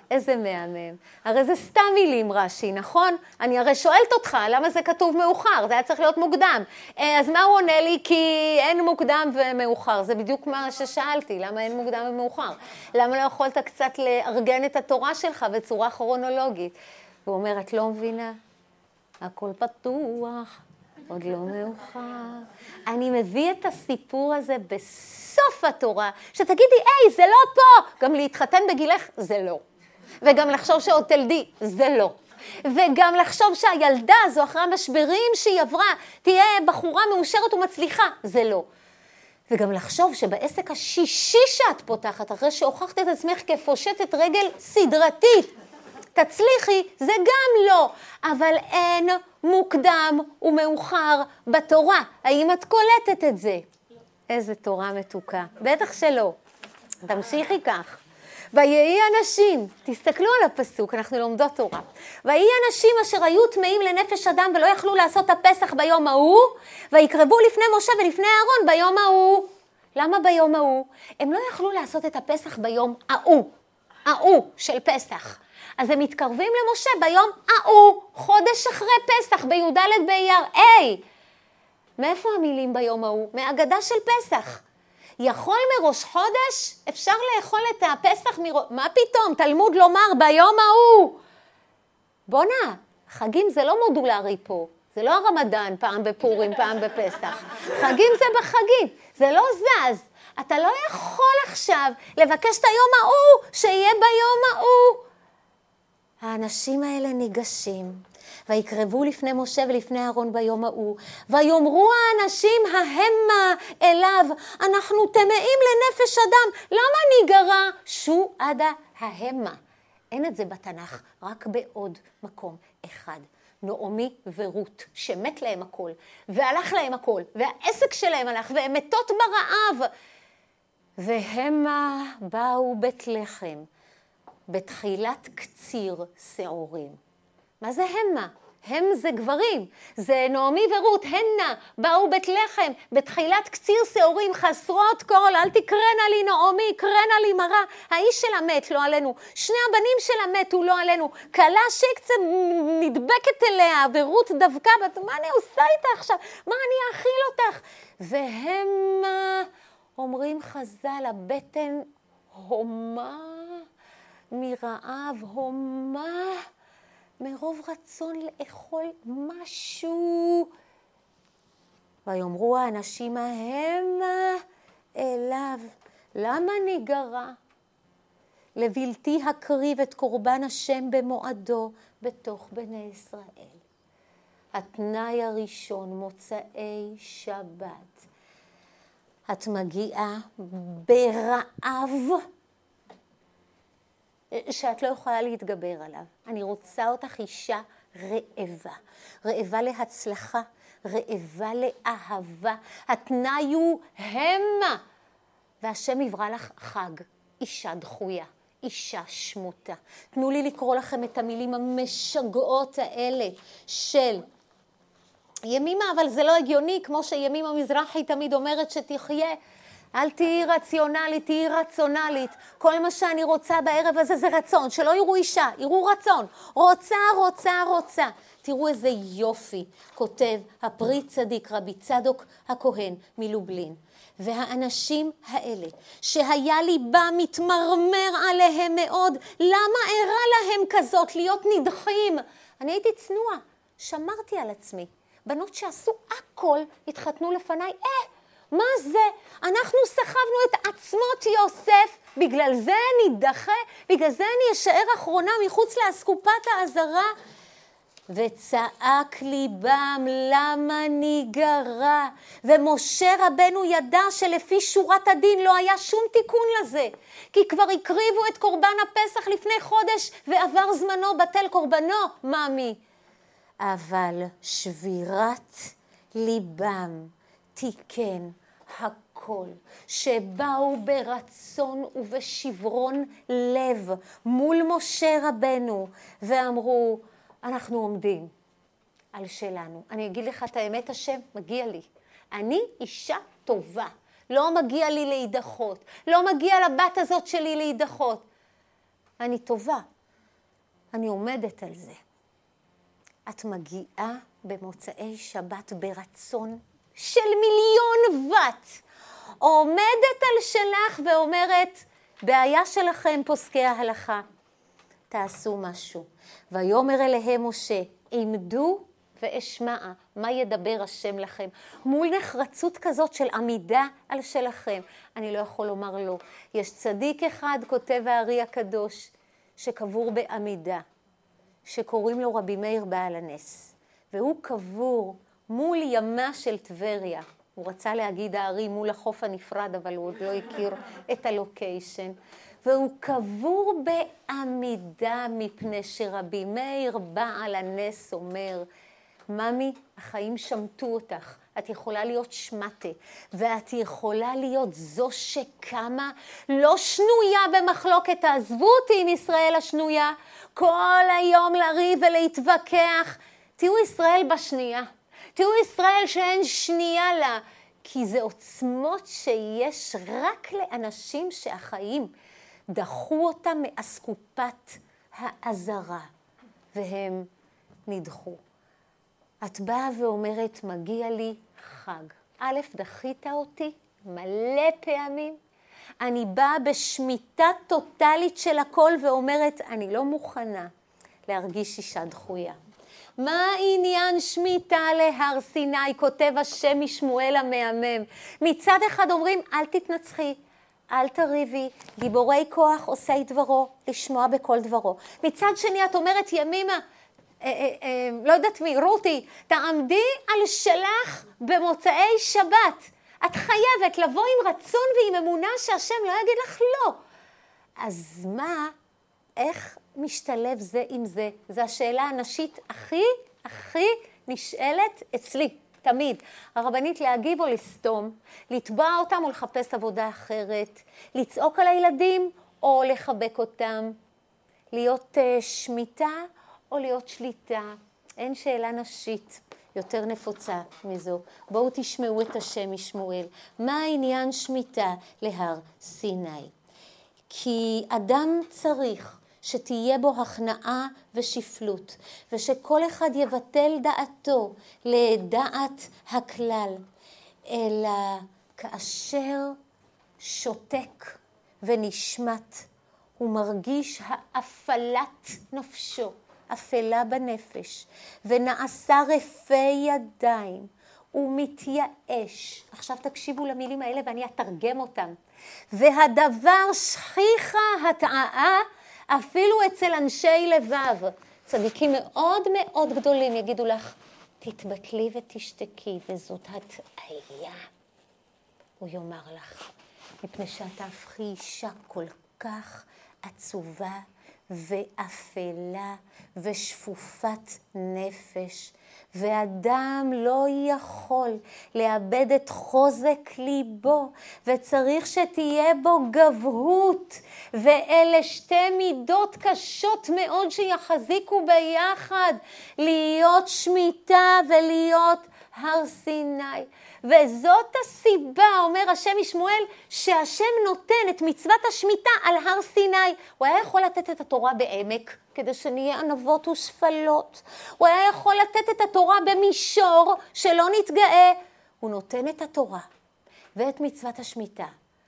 איזה מהמם. הרי זה סתם מילים רש"י, נכון? אני הרי שואלת אותך, למה זה כתוב מאוחר? זה היה צריך להיות מוקדם. אז מה הוא עונה לי? כי אין מוקדם ומאוחר. זה בדיוק מה ששאלתי, למה אין מוקדם ומאוחר? למה לא יכולת קצת לארגן את התורה שלך בצורה כרונולוגית? והוא אומר, את לא מבינה? הכל פתוח, עוד לא מאוחר. אני מביא את הסיפור הזה בסוף התורה, שתגידי, היי, זה לא פה. גם להתחתן בגילך, זה לא. וגם לחשוב שעוד תלדי, זה לא. וגם לחשוב שהילדה הזו, אחרי המשברים שהיא עברה, תהיה בחורה מאושרת ומצליחה, זה לא. וגם לחשוב שבעסק השישי שאת פותחת, אחרי שהוכחת את עצמך כפושטת רגל סדרתית, תצליחי, זה גם לא. אבל אין מוקדם ומאוחר בתורה. האם את קולטת את זה? איזה תורה מתוקה. בטח שלא. תמשיכי כך. ויהי אנשים, תסתכלו על הפסוק, אנחנו לומדות תורה. ויהי אנשים אשר היו טמאים לנפש אדם ולא יכלו לעשות הפסח ביום ההוא, ויקרבו לפני משה ולפני אהרון ביום ההוא. למה ביום ההוא? הם לא יכלו לעשות את הפסח ביום ההוא של פסח. אז הם מתקרבים למשה ביום ההוא, חודש אחרי פסח, בי"ד באייר. מאיפה המילים ביום ההוא? מהאגדה של פסח. יכול מראש חודש, אפשר לאכול את הפסח מה פתאום? תלמוד לומר ביום ההוא. בונה, חגים זה לא מודולרי פה. זה לא הרמדאן, פעם בפורים, פעם בפסח. חגים זה בחגים, זה לא זז. אתה לא יכול עכשיו לבקש את היום ההוא, שיהיה ביום ההוא. האנשים האלה ניגשים, ויקרבו לפני משה ולפני אהרון ביום ההוא, ויאמרו האנשים ההמה אליו, אנחנו טמאים לנפש אדם, למה ניגרע? שועדה ההמה. אין את זה בתנ"ך, רק בעוד מקום אחד. נעמי ורות, שמת להם הכל, והלך להם הכל, והעסק שלהם הלך, והם מתות ברעב. והמה באו בית לחם, בתחילת קציר שעורים. מה זה המה? הם זה גברים, זה נעמי ורות, הנה, באו בית לחם, בתחילת קציר שעורים, חסרות כל, אל תקרנה לי נעמי, קרנה לי מרה, האיש שלה מת, לא עלינו, שני הבנים שלה מתו, לא עלינו, קלה שקצה נדבקת אליה, ורות דווקא, מה אני עושה איתה עכשיו? מה אני אאכיל אותך? והם אומרים חז"ל, הבטן הומה מרעב, הומה מרוב רצון לאכול משהו. ויאמרו האנשים ההמה אליו, למה ניגרע? לבלתי הקריב את קורבן השם במועדו בתוך בני ישראל. התנאי הראשון, מוצאי שבת. את מגיעה ברעב שאת לא יכולה להתגבר עליו. אני רוצה אותך אישה רעבה. רעבה להצלחה, רעבה לאהבה. התנאי הוא המה. והשם יברא לך חג, אישה דחויה, אישה שמותה. תנו לי לקרוא לכם את המילים המשגעות האלה של ימימה, אבל זה לא הגיוני, כמו שימימה מזרחי תמיד אומרת שתחיה. אל תהי רציונלית, תהי רצונלית. כל מה שאני רוצה בערב הזה זה רצון, שלא יראו אישה, יראו רצון. רוצה, רוצה, רוצה. תראו איזה יופי, כותב הפרי צדיק רבי צדוק הכהן מלובלין. והאנשים האלה, שהיה ליבם מתמרמר עליהם מאוד, למה הראה להם כזאת להיות נדחים? אני הייתי צנועה, שמרתי על עצמי. בנות שעשו הכל התחתנו לפניי, מה זה? אנחנו סחבנו את עצמות יוסף, בגלל זה נידחה, בגלל זה אני אשאר אחרונה מחוץ לאסקופת העזרה. וצעק ליבם, למה ניגרע? ומשה רבנו ידע שלפי שורת הדין לא היה שום תיקון לזה, כי כבר הקריבו את קורבן הפסח לפני חודש, ועבר זמנו בטל קורבנו, מאמי. אבל שבירת ליבם תיקן הכל, שבאו ברצון ובשברון לב מול משה רבנו, ואמרו, אנחנו עומדים על שלנו. אני אגיד לך את האמת, השם, מגיע לי. אני אישה טובה. לא מגיע לי להידחות. לא מגיע לבת הזאת שלי להידחות. אני טובה. אני עומדת על זה. את מגיעה במוצאי שבת ברצון של 1,000,000 ואט. עומדת על שלך ואומרת, בעיה שלכם פוסקי ההלכה, תעשו משהו. ויאמר אליהם משה, עמדו ואשמעה, מה ידבר השם לכם? מול נחרצות כזאת של עמידה על שלכם, אני לא יכול לומר לא. יש צדיק אחד, כותב הארי הקדוש, שקבור בעמידה, שקוראים לו רבי מאיר בעל הנס. והוא קבור מול ימה של טבריה. הוא רצה להגיד הארי מול החוף הנפרד, אבל הוא עוד לא הכיר את הלוקיישן. והוא קבור בעמידה מפני שרבי מאיר בעל הנס אומר, ממי, החיים שמטו אותך, את יכולה להיות שמטה, ואת יכולה להיות זו שקמה, לא שנויה במחלוקת, תעזבו אותי עם ישראל השנויה, כל היום לריב ולהתווכח, תהיו ישראל בשנייה, תהיו ישראל שאין שנייה לה, כי זה עוצמות שיש רק לאנשים שהחיים דחו אותם מאסקופת העזרה, והם נדחו. את באה ואומרת, מגיע לי חג. א', דחית אותי מלא פעמים. אני באה בשמיטה טוטלית של הכל ואומרת, אני לא מוכנה להרגיש אישה דחויה. מה עניין שמיטה להר סיני, כותב השם משמואל המהמם. מצד אחד אומרים, אל תתנצחי, אל תריבי, גיבורי כוח עושי דברו, לשמוע בכל דברו. מצד שני את אומרת, ימימה, לא יודעת מי, רותי, תעמדי על שלך במוצאי שבת. את חייבת לבוא עם רצון ועם אמונה שהשם לא יגיד לך לא. אז מה, איך משתלב זה עם זה? זו השאלה הנשית הכי נשאלת אצלי, תמיד. הרבנית להגיב או לסתום, לתבוע אותם או לחפש עבודה אחרת, לצעוק על הילדים או לחבק אותם, להיות שמיטה או להיות שליטה. אין שאלה נשית יותר נפוצה מזו. בואו תשמעו את השם משמואל. מה העניין שמיטה להר סיני? כי אדם צריך שתהיה בו הכנעה ושפלות, ושכל אחד יבטל דעתו לדעת הכלל, אלא כאשר שותק ונשמט, הוא מרגיש האפלת נפשו, אפלה בנפש, ונעשה רפי ידיים, הוא מתייאש. עכשיו תקשיבו למילים האלה ואני אתרגם אותם. והדבר שכיחה הטעה אפילו אצל אנשי לבב. צדיקים מאוד מאוד גדולים יגידו לך, תתבטלי ותשתקי, וזאת הטעיה. הוא יאמר לך, מפני שאת הפכי אישה כל כך עצובה ואפלה ושפופת נפש, ואדם לא יכול לאבד את חוזק ליבו, וצריך שתהיה בו גבהות, ואלה שתי מידות קשות מאוד שיחזיקו ביחד, להיות שמיטה ולהיות הר סיני. וזאת הסיבה, אומר השם משמואל, שהשם נותן את מצוות השמיטה על הר סיני. הוא היה יכול לתת את התורה בעמק, כדי שנהיה ענבות ושפלות. הוא היה יכול לתת את התורה במישור, שלא נתגאה. הוא נותן את התורה ואת מצוות השמיטה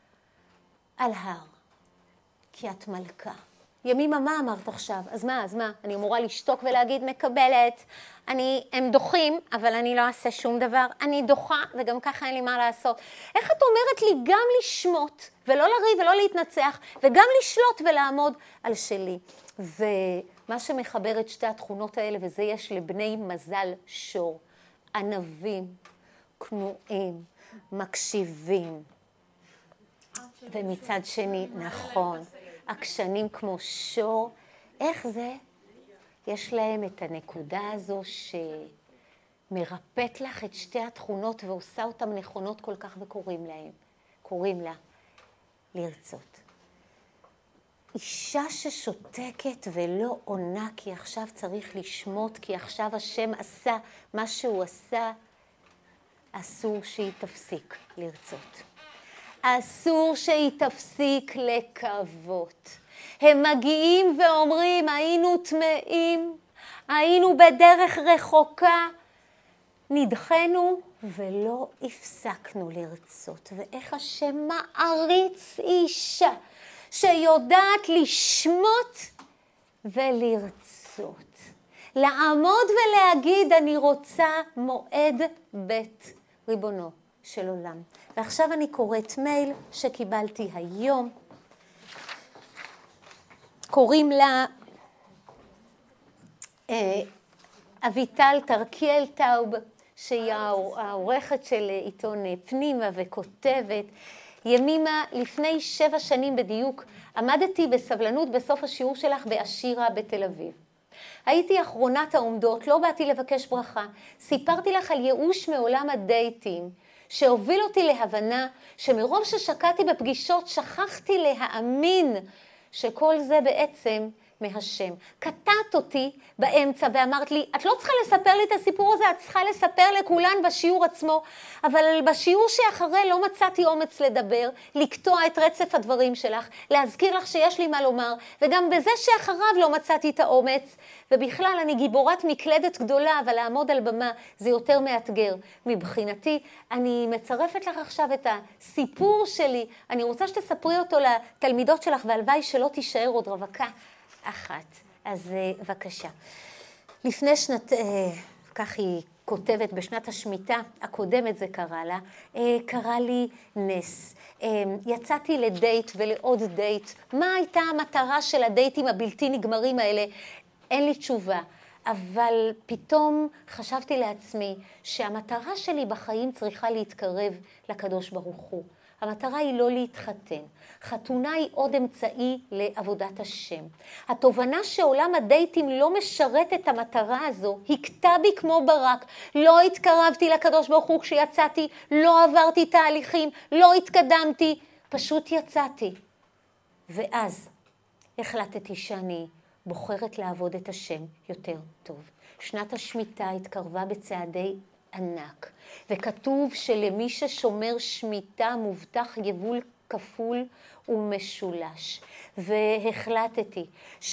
על הר, כי את מלכה. ימימה, מה אמרת עכשיו? אז מה? אני אמורה לשתוק ולהגיד מקבלת. הם דוחים, אבל אני לא אעשה שום דבר. אני דוחה, וגם ככה אין לי מה לעשות. איך את אומרת לי גם לשמוט, ולא לריב ולא להתנצח, וגם לשלוט ולעמוד על שלי? ומה שמחבר את שתי התכונות האלה, וזה יש לבני מזל שור, ענבים, כנועים, מקשיבים. ומצד שני, נכון, עקשנים כמו שור, איך זה? יש להם את הנקודה הזו שמרפאת לך את שתי התכונות ועושה אותן נכונות כל כך קוראים לה לרצות. אישה ששותקת ולא עונה כי עכשיו צריך לשמוט, כי עכשיו השם עשה מה שהוא עשה, אסור שהיא תפסיק לרצות. אסור שהיא תפסיק לקוות. הם מגיעים ואומרים, היינו טמאים, היינו בדרך רחוקה, נדחנו ולא הפסקנו לרצות. ואיך השם מעריץ אישה שיודעת לשמות ולרצות. לעמוד ולהגיד אני רוצה מועד בית ריבונו של עולם. ועכשיו אני קוראת מייל שקיבלתי היום. קוראים לה אביטל תרקיאל טאוב, שהיא העורכת של עיתון פנימה וכותבת. ימימה, לפני 7 שנים בדיוק, עמדתי בסבלנות בסוף השיעור שלך באשירה בתל אביב. הייתי אחרונת העומדות, לא באתי לבקש ברכה. סיפרתי לך על ייאוש מעולם הדייטים, שהוביל אותי להבנה שמרוב ששקעתי בפגישות, שכחתי להאמין שכל זה בעצם מהשם. קטעת אותי באמצע ואמרת לי, את לא צריכה לספר לי את הסיפור הזה, את צריכה לספר לכולן בשיעור עצמו, אבל בשיעור שאחרי לא מצאתי אומץ לדבר, לקטוע את רצף הדברים שלך, להזכיר לך שיש לי מה לומר, וגם בזה שאחריו לא מצאתי את האומץ, ובכלל אני גיבורת מקלדת גדולה, אבל לעמוד על במה זה יותר מאתגר. מבחינתי, אני מצרפת לך עכשיו את הסיפור שלי, אני רוצה שתספרי אותו לתלמידות שלך, והלוואי שלא תישאר עוד רווקה אחת. אז בבקשה. לפני כך היא כותבת, בשנת השמיטה הקודמת זה קרה לה, קרה לי נס. יצאתי לדייט ולעוד דייט. מה הייתה המטרה של הדייטים הבלתי נגמרים האלה? אין לי תשובה. אבל פתאום חשבתי לעצמי שהמטרה שלי בחיים צריכה להתקרב לקדוש ברוך הוא. המטרה היא לא להתחתן. חתונה היא עוד אמצעי לעבודת השם. התובנה שעולם הדייטים לא משרת את המטרה הזו, הכתה בי כמו ברק. לא התקרבתי לקדוש ברוך הוא כשיצאתי, לא עברתי תהליכים, לא התקדמתי, פשוט יצאתי. ואז החלטתי שאני בוחרת לעבוד את השם יותר טוב. שנת השמיטה התקרבה בצעדי ענק, וכתוב שלמי ששומר שמיטה מובטח יבול כפול ומשולש. והחלטתי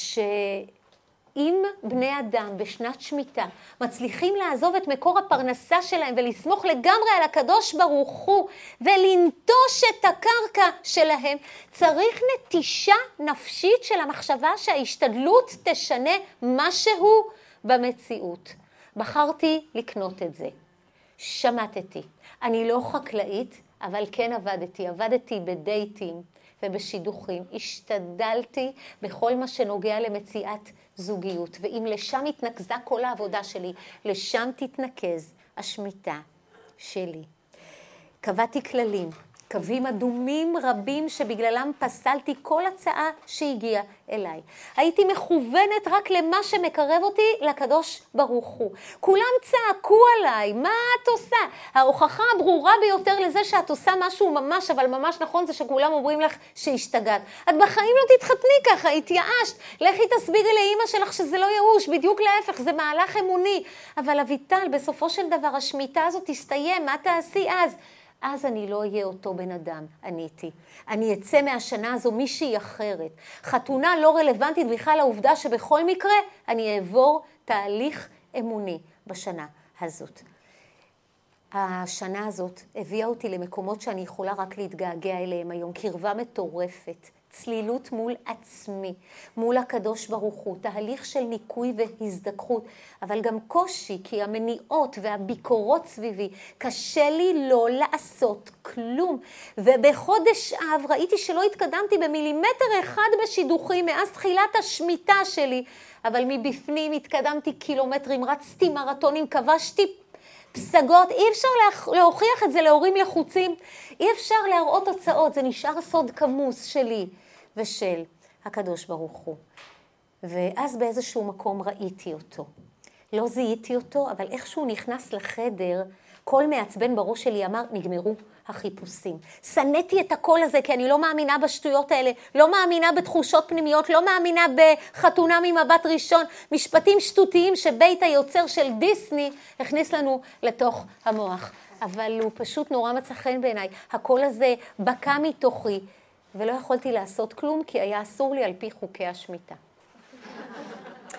שאם בני אדם בשנת שמיטה מצליחים לעזוב את מקור הפרנסה שלהם ולסמוך לגמרי על הקדוש ברוך הוא ולנטוש את הקרקע שלהם, צריך נטישה נפשית של המחשבה שההשתדלות תשנה משהו במציאות. בחרתי לקנות את זה. שמטתי. אני לא חקלאית, אבל כן עבדתי בדייטים ובשידוכים. השתדלתי בכל מה שנוגע למציאת זוגיות. ואם לשם התנקזה כל העבודה שלי, לשם תתנקז השמיטה שלי. קבעתי כללים, קווים אדומים רבים שבגללם פסלתי כל הצעה שהגיעה אליי. הייתי מכוונת רק למה שמקרב אותי לקדוש ברוך הוא. כולם צעקו עליי, מה את עושה? ההוכחה הברורה ביותר לזה שאת עושה משהו ממש, אבל ממש נכון, זה שכולם אומרים לך שהשתגעת. את בחיים לא תתחתני ככה, התייאשת. לכי תסבירי לאמא שלך שזה לא ייאוש, בדיוק להפך, זה מהלך אמוני. אבל אביטל, בסופו של דבר, השמיטה הזאת תסתיים, מה תעשי אז? אז אני לא אהיה אותו בן אדם, עניתי. אני אצא מהשנה הזו מישהי אחרת. חתונה לא רלוונטית בכלל לעובדה שבכל מקרה אני אעבור תהליך אמוני בשנה הזאת. השנה הזאת הביאה אותי למקומות שאני יכולה רק להתגעגע אליהם היום. קרבה מטורפת, צלילות מול עצמי, מול הקדוש ברוך הוא, תהליך של ניקוי והזדכחות, אבל גם קושי, כי המניעות והביקורות סביבי, קשה לי לא לעשות כלום. ובחודש אב ראיתי שלא התקדמתי במילימטר אחד בשידוכים מאז תחילת השמיטה שלי, אבל מבפנים התקדמתי קילומטרים, רצתי מרתונים, כבשתי פסגות. אי אפשר להוכיח את זה להורים לחוצים, אי אפשר להראות תוצאות, זה נשאר סוד כמוס שלי ושל הקדוש ברוך הוא. ואז באיזשהו מקום ראיתי אותו. לא זיהיתי אותו, אבל איכשהו נכנס לחדר, קול מעצבן בראש שלי אמר, נגמרו החיפושים. שנאתי את הקול הזה, כי אני לא מאמינה בשטויות האלה, לא מאמינה בתחושות פנימיות, לא מאמינה בחתונה ממבט ראשון, משפטים שטותיים שבית היוצר של דיסני הכניס לנו לתוך המוח. אבל הוא פשוט נורא מצא חן בעיניי. הקול הזה בקע מתוכי, ולא יכולתי לעשות כלום, כי היה אסור לי על פי חוקי השמיטה.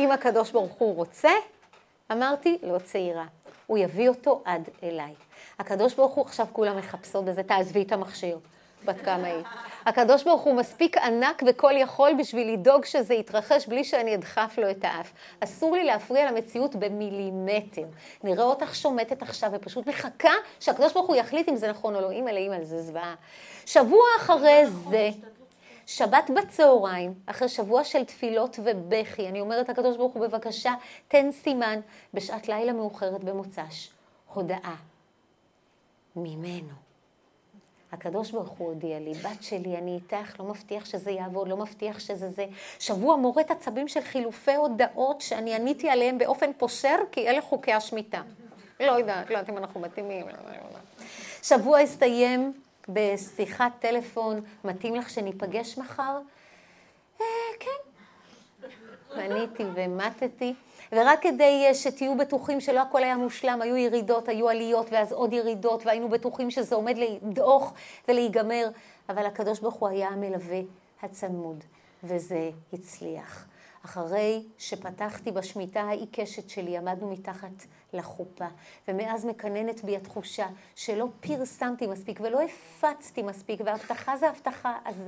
אם הקדוש ברוך הוא רוצה, אמרתי, לא צעירה. הוא יביא אותו עד אליי. הקדוש ברוך הוא, עכשיו כולם מחפשות בזה, תעזבי את המכשיר, בת כמה היא. הקדוש ברוך הוא מספיק ענק וכל יכול בשביל לדאוג שזה יתרחש בלי שאני אדחף לו את האף. אסור לי להפריע למציאות במילימטר. נראה אותך שומטת עכשיו ופשוט מחכה שהקדוש ברוך הוא יחליט אם זה נכון או לא. אימא, זה זוועה. שבוע אחרי זה, שבת בצהריים, אחרי שבוע של תפילות ובכי, אני אומרת הקדוש ברוך הוא בבקשה, תן סימן בשעת לילה מאוחרת במוצ"ש. הודעה ממנו. הקדוש ברוך הוא הודיע לי, בת שלי, אני איתך, לא מבטיח שזה יעבוד, לא מבטיח שזה זה. שבוע מורת עצבים של חילופי הודעות שאני עניתי עליהם באופן פושר, כי אלה חוקי השמיטה. לא יודעת אם אנחנו מתאימים. שבוע הסתיים בשיחת טלפון, מתאים לך שניפגש מחר? כן. עניתי ומתתי. ורק כדי שתהיו בטוחים שלא הכל היה מושלם, היו ירידות, היו עליות ואז עוד ירידות, והיינו בטוחים שזה עומד לדעוך ולהיגמר, אבל הקדוש ברוך הוא היה המלווה הצמוד, וזה הצליח. אחרי שפתחתי בשמיטה העיקשת שלי, עמדנו מתחת לחופה, ומאז מקננת בי התחושה שלא פרסמתי מספיק ולא הפצתי מספיק, והבטחה זה הבטחה, אז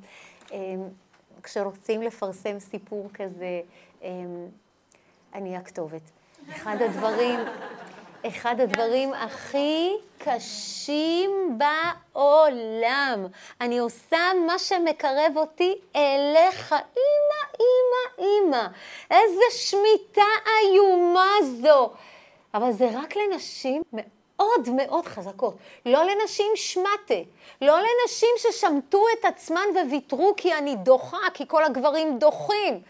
כשרוצים לפרסם סיפור כזה, אני הכתובת. אחד הדברים הכי קשים בעולם. אני עושה מה שמקרב אותי אליך. אמא. איזה שמיטה איומה זו. אבל זה רק לנשים מאוד מאוד חזקות. לא לנשים שמטה. לא לנשים ששמטו את עצמן וויתרו כי אני דוחה, כי כל הגברים דוחים.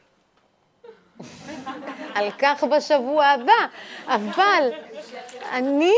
על כך בשבוע הבא, אבל אני...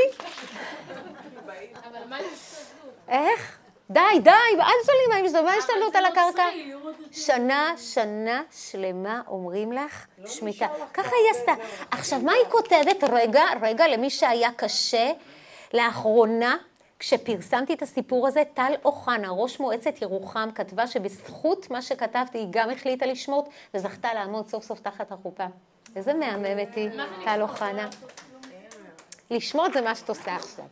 איך? די, אל תשאלי מה השתלטות על הקרקע. שנה שלמה אומרים לך שמיטה. ככה היא עשתה. עכשיו, מה היא כותבת? רגע, למי שהיה קשה, לאחרונה, כשפרסמתי את הסיפור הזה, טל אוחנה, ראש מועצת ירוחם, כתבה שבזכות מה שכתבתי, היא גם החליטה לשמות, וזכתה לעמוד סוף סוף תחת החופה. איזה מהממת היא, טל אוחנה. לשמות זה מה שאת עושה עכשיו.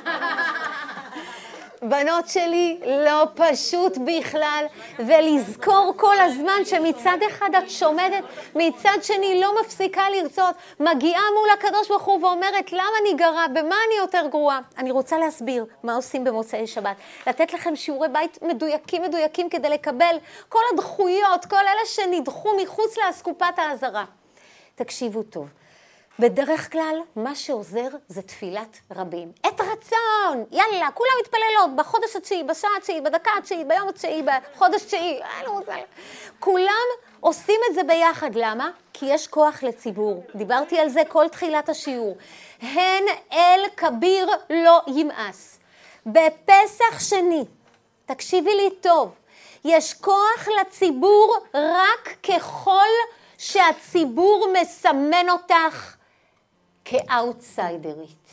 בנות שלי לא פשוט בכלל, ולזכור כל הזמן שמצד אחד את שומדת, מצד שני לא מפסיקה לרצות, מגיעה מול הקדוש ברוך הוא ואומרת, למה אני גרה, במה אני יותר גרועה? אני רוצה להסביר מה עושים במוצאי שבת, לתת לכם שיעורי בית מדויקים כדי לקבל כל הדחויות, כל אלה שנדחו מחוץ לאסקופת העזרה. תקשיבו טוב. בדרך כלל, מה שעוזר זה תפילת רבים. את רצון! יאללה, כולם מתפללות בחודש התשיעי, בשעה התשיעי, בדקה התשיעי, ביום התשיעי, בחודש התשיעי. כולם עושים את זה ביחד. למה? כי יש כוח לציבור. דיברתי על זה כל תחילת השיעור. הן אל כביר לא ימאס. בפסח שני, תקשיבי לי טוב, יש כוח לציבור רק ככל שהציבור מסמן אותך כאוטסיידרית.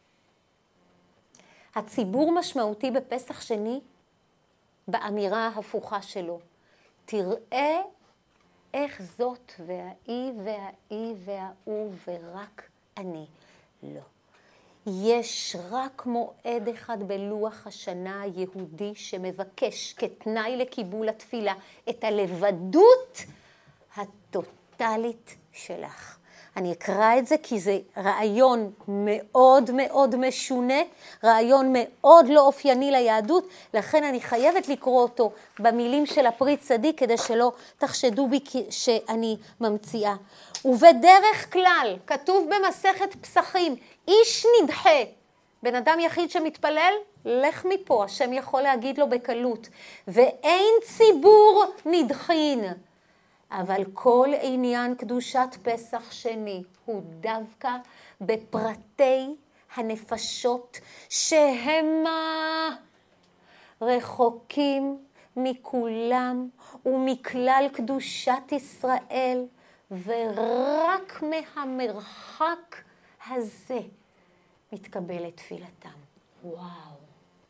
הציבור משמעותי בפסח שני באמירה ההפוכה שלו. תראה איך זאת והאי והאי והאו ורק אני לא. יש רק מועד אחד בלוח השנה היהודי שמבקש כתנאי לקיבול התפילה את הלבדות הטוטלית שלך. אני אקרא את זה כי זה רעיון מאוד מאוד משונה, רעיון מאוד לא אופייני ליהדות, לכן אני חייבת לקרוא אותו במילים של הפרי צדיק, כדי שלא תחשדו בי שאני ממציאה. ובדרך כלל, כתוב במסכת פסחים, איש נדחה, בן אדם יחיד שמתפלל, לך מפה, השם יכול להגיד לו בקלות, ואין ציבור נדחין. אבל כל עניין קדושת פסח שני הוא דווקא בפרטי הנפשות שהמה רחוקים מכולם ומכלל קדושת ישראל, ורק מהמרחק הזה מתקבלת תפילתם. וואו.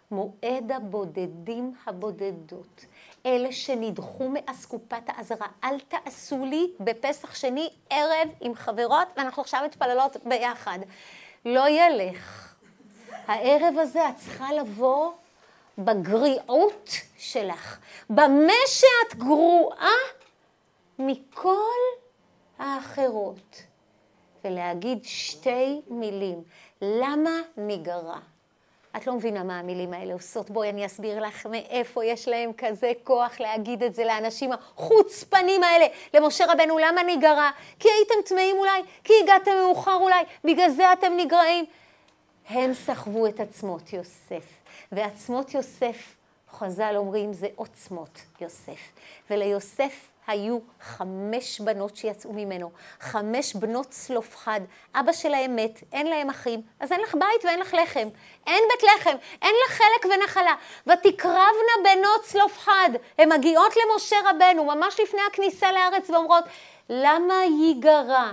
מועד הבודדים הבודדות. אלה שנדחו מאסקופת העזרה. אל תעשו לי בפסח שני ערב עם חברות, ואנחנו עכשיו מתפללות ביחד. לא ילך. הערב הזה את צריכה לבוא בגריעות שלך. במה שאת גרועה מכל האחרות. ולהגיד שתי מילים. למה ניגרע? את לא מבינה מה המילים האלה עושות. בואי אני אסביר לך מאיפה יש להם כזה כוח להגיד את זה לאנשים החוצפנים האלה. למשה רבנו, למה ניגרע? כי הייתם טמאים אולי, כי הגעתם מאוחר אולי, בגלל זה אתם נגרעים. הם סחבו את עצמות יוסף. ועצמות יוסף, חז"ל אומרים, זה עוצמות יוסף. וליוסף היו 5 בנות שיצאו ממנו. 5 בנות צלופחד. אבא שלהם מת, אין להם אחים, אז אין לך בית ואין לך לחם. אין בית לחם, אין לך חלק ונחלה. ותקרבנה בנות צלופחד. הן מגיעות למשה רבנו, ממש לפני הכניסה לארץ, ואומרות, למה ייגרע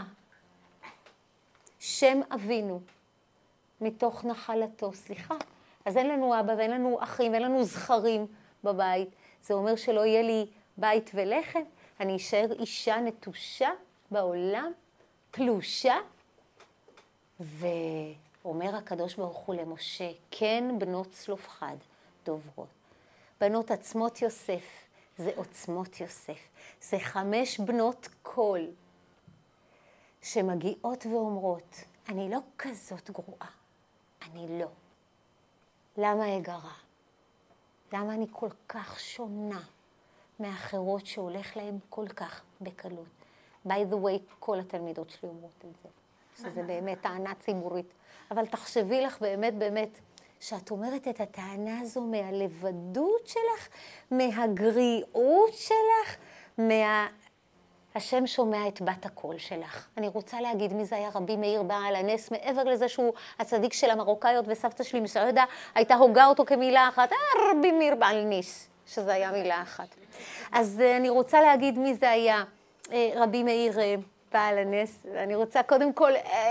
שם אבינו מתוך נחלתו? סליחה. אז אין לנו אבא ואין לנו אחים, אין לנו זכרים בבית. זה אומר שלא יהיה לי בית ולחם. אני אשאר אישה נטושה בעולם, פלושה. ואומר הקדוש ברוך הוא למשה, כן בנות צלופחד דוברות. בנות עצמות יוסף, זה עוצמות יוסף. זה 5 בנות קול שמגיעות ואומרות, אני לא כזאת גרועה, אני לא. למה אגרע? למה אני כל כך שונה מאחרות שהולך להם כל כך בקלות? by the way, כל התלמידות שלי אומרות את זה, שזה באמת טענה ציבורית. אבל תחשבי לך באמת, שאת אומרת את הטענה הזו מהלבדות שלך, מהגריעות שלך, השם שומע את בת הקול שלך. אני רוצה להגיד מי זה היה רבי מאיר בעל הנס, מעבר לזה שהוא הצדיק של המרוקאיות, וסבתא שלי מסעודה הייתה הוגה אותו כמילה אחת, רבי מאיר בעל נס, שזה היה מילה אחת. אז אני רוצה להגיד מי זה היה רבי מאיר בעל הנס. אני רוצה קודם כל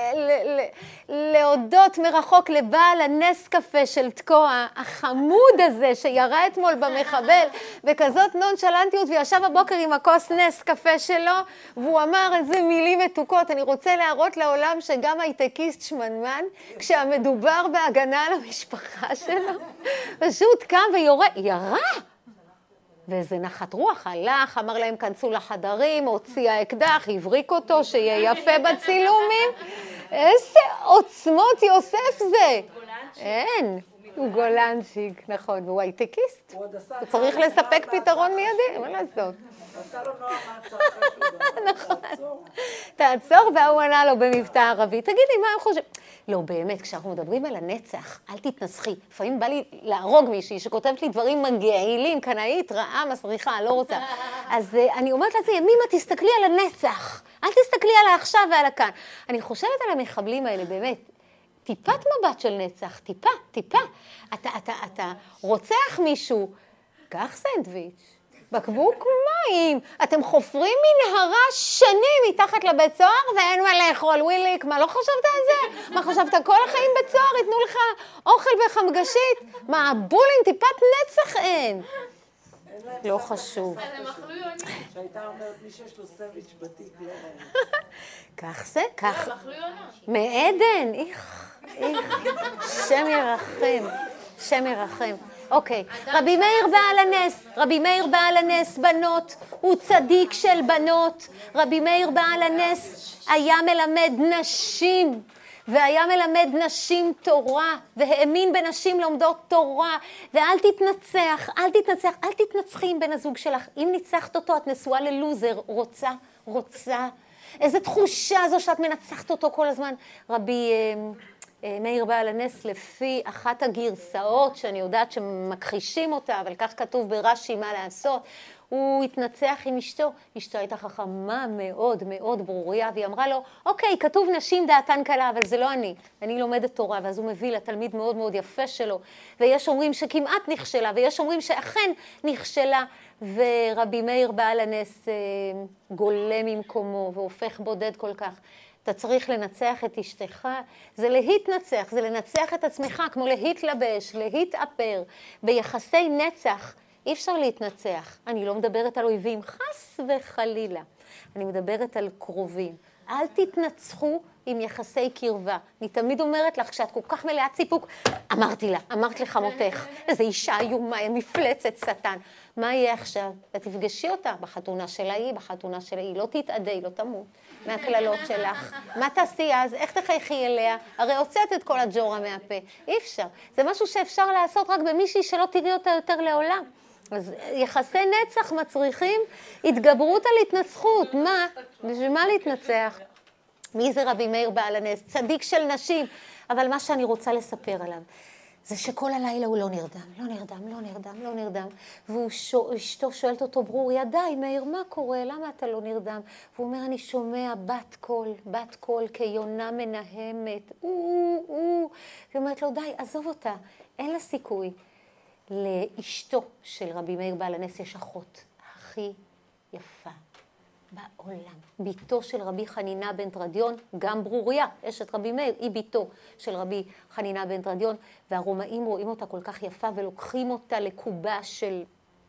להודות מרחוק לבעל הנס קפה של תקוע, החמוד הזה שירה אתמול במחבל, וכזאת נונשלנטיות, וישב בבוקר עם הכוס נס קפה שלו, והוא אמר איזה מילים מתוקות. אני רוצה להראות לעולם שגם הייטקיסט שמנמן, כשהמדובר בהגנה על המשפחה שלו, פשוט קם ויורה, ירה! ואיזה נחת רוח, הלך, אמר להם, כנסו לחדרים, הוציא האקדח, הבריק אותו, שיהיה יפה בצילומים. איזה עוצמות יוסף זה. אין, הוא גולנצ'יק, נכון, והוא הייטקיסט. הוא צריך לספק פתרון מיידי, מה לעשות? עשה לו נועם מעצר, נכון. תעצור, והוא ענה לו במבטא ערבי. תגידי, מה הם חושבים? לא, באמת, כשאנחנו מדברים על הנצח, אל תתנסחי. לפעמים בא לי להרוג מישהי שכותבת לי דברים מגעילים, קנאית, רעה, מסריחה, לא רוצה. אז אני אומרת לזה, ימימה, תסתכלי על הנצח. אל תסתכלי על העכשיו ועל הכאן. אני חושבת על המחבלים האלה, באמת. טיפת מבט של נצח, טיפה. אתה רוצח מישהו, קח סנדוויץ'. בקבוק מים. אתם חופרים מנהרה שנים מתחת לבית סוהר ואין מה לאכול. וויליק, מה לא חשבת על זה? מה חשבת כל החיים בית סוהר? ייתנו לך אוכל בחמגשית? מה, בולים, טיפת נצח אין. לא חשוב. שהייתה אומרת מי שיש לו סנדוויץ' בתיק לא ראינו. כך זה, כך. מעדן, איך. שם ירחם. אוקיי, רבי מאיר בעל הנס, בנות, הוא צדיק של בנות. רבי מאיר בעל הנס היה מלמד נשים, והיה מלמד נשים תורה, והאמין בנשים לומדות תורה. ואל תתנצחי עם בן הזוג שלך. אם ניצחת אותו, את נשואה ללוזר, רוצה. איזו תחושה זו שאת מנצחת אותו כל הזמן. רבי מאיר בעל הנס, לפי אחת הגרסאות, שאני יודעת שמכחישים אותה, אבל כך כתוב ברש"י מה לעשות, הוא התנצח עם אשתו. אשתו הייתה חכמה מאוד מאוד ברוריה, והיא אמרה לו, אוקיי, כתוב נשים דעתן קלה, אבל זה לא אני לומדת תורה. ואז הוא מביא לתלמיד מאוד מאוד יפה שלו, ויש אומרים שכמעט נכשלה, ויש אומרים שאכן נכשלה, ורבי מאיר בעל הנס גולה ממקומו, והופך בודד כל כך. אתה צריך לנצח את אשתך, זה להתנצח, זה לנצח את עצמך, כמו להתלבש, להתאפר. ביחסי נצח אי אפשר להתנצח. אני לא מדברת על אויבים, חס וחלילה. אני מדברת על קרובים. אל תתנצחו עם יחסי קרבה. אני תמיד אומרת לך, כשאת כל כך מלאת סיפוק, אמרת לחמותך, איזו אישה איומה, מפלצת שטן. מה יהיה עכשיו? ותפגשי אותה בחתונה שלה היא, לא תתעדי, לא תמות מהכללות שלך. מה תעשי אז? איך תחייכי אליה? הרי הוצאת את כל הג'ורה מהפה. אי אפשר. זה משהו שאפשר לעשות רק במישהי שלא תראי אותה יותר לעולם. אז יחסי נצח מצריכים התגברות על התנצחות. מה? בשביל מה להתנצח? מי זה רבי מאיר בעל הנס? צדיק של נשים. אבל מה שאני רוצה לספר עליו, זה שכל הלילה הוא לא נרדם. ואשתו שואלת אותו, ברוריה, די, מאיר, מה קורה? למה אתה לא נרדם? והוא אומר, אני שומע בת קול, כיונה מנהמת. היא אומרת לו, די, עזוב אותה, אין לה סיכוי. לאשתו של רבי מאיר בעל הנס יש אחות הכי יפה בעולם. ביתו של רבי חנינה בן תרדיון, גם ברוריה, אשת רבי מאיר, היא ביתו של רבי חנינה בן תרדיון, והרומאים רואים אותה כל כך יפה ולוקחים אותה לקובה של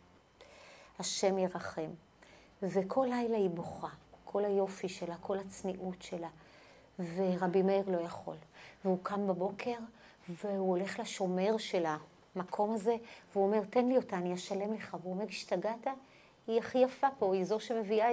השם ירחם. וכל לילה היא בוכה, כל היופי שלה, כל הצניעות שלה, ורבי מאיר לא יכול. והוא קם בבוקר והוא הולך לשומר שלה, מקום הזה, והוא אומר, תן לי אותה, אני אשלם לך. והוא אומר, השתגעת? היא הכי יפה פה, היא זו שמביאה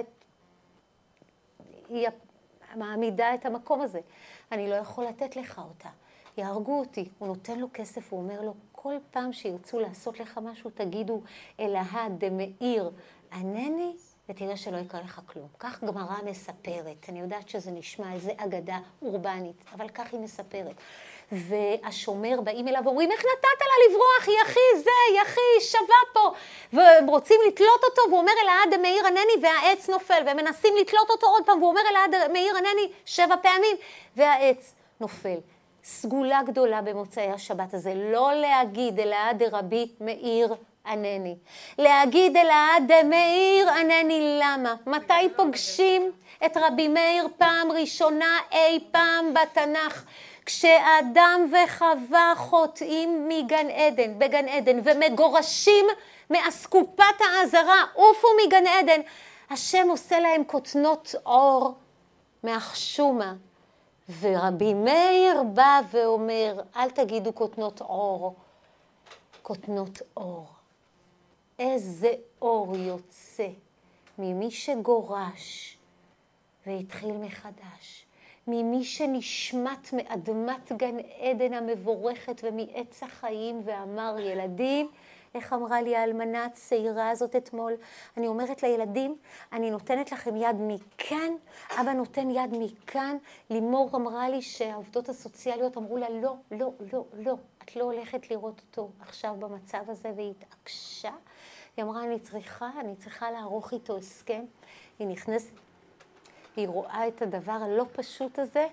היא מעמידה את המקום הזה. אני לא יכול לתת לך אותה. יהרגו אותי. הוא נותן לו כסף, הוא אומר לו, כל פעם שירצו לעשות לך משהו, תגידו, אלהה דמאיר, ענני, ותראה שלא יקרה לך כלום. כך גמרא מספרת. אני יודעת שזה נשמע איזה אגדה אורבנית, אבל כך היא מספרת. והשומר באים אליו ואומרים, איך נתת לה לברוח? היא הכי שווה פה. והם רוצים לתלות אותו, והוא אומר, אלהה דמאיר ענני, והעץ נופל. והם מנסים לתלות אותו עוד פעם, והוא אומר, אלהה דמאיר ענני 7 פעמים, והעץ נופל. סגולה גדולה במוצאי השבת הזה, לא להגיד אלהה דרבי מאיר ענני. להגיד אלהה דמאיר ענני, למה? מתי פוגשים את רבי מאיר פעם ראשונה אי פעם בתנ"ך? כשאדם וחווה חוטאים בגן עדן, ומגורשים מאסקופת העזרה, עופו מגן עדן, השם עושה להם כותנות אור מהחשומה. ורבי מאיר בא ואומר, אל תגידו כותנות אור, כותנות אור. איזה אור יוצא ממי שגורש והתחיל מחדש. ממי שנשמט מאדמת גן עדן המבורכת ומעץ החיים ואמר, ילדים, איך אמרה לי האלמנה הצעירה הזאת אתמול? אני אומרת לילדים, אני נותנת לכם יד מכאן, אבא נותן יד מכאן. לימור אמרה לי שהעובדות הסוציאליות אמרו לה, לא, את לא הולכת לראות אותו עכשיו במצב הזה, והיא התעקשה. היא אמרה, אני צריכה לערוך איתו הסכם. היא נכנסת, היא רואה את הדבר הלא פשוט הזה,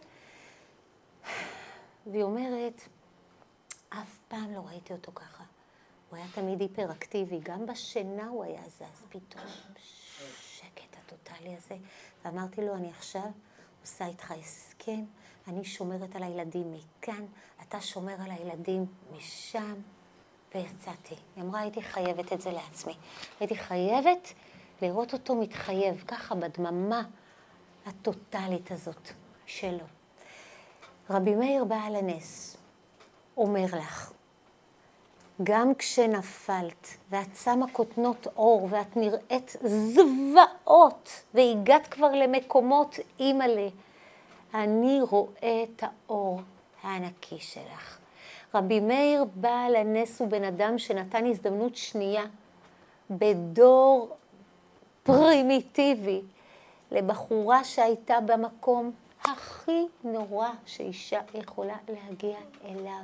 והיא אומרת, אף פעם לא ראיתי אותו ככה. הוא היה תמיד היפראקטיבי, גם בשינה הוא היה זז, פתאום שקט הטוטלי הזה. ואמרתי לו, אני עכשיו עושה איתך הסכם, אני שומרת על הילדים מכאן, אתה שומר על הילדים משם, ויצאתי. היא אמרה, הייתי חייבת את זה לעצמי. הייתי חייבת לראות אותו מתחייב, ככה בדממה הטוטלית הזאת שלו. רבי מאיר בעל הנס אומר לך, גם כשנפלת ואת שמה כותנות אור ואת נראית זוועות והגעת כבר למקומות אימאלה, אני רואה את האור הענקי שלך. רבי מאיר בעל הנס הוא בן אדם שנתן הזדמנות שנייה בדור פרימיטיבי לבחורה שהייתה במקום הכי נורא שאישה יכולה להגיע אליו.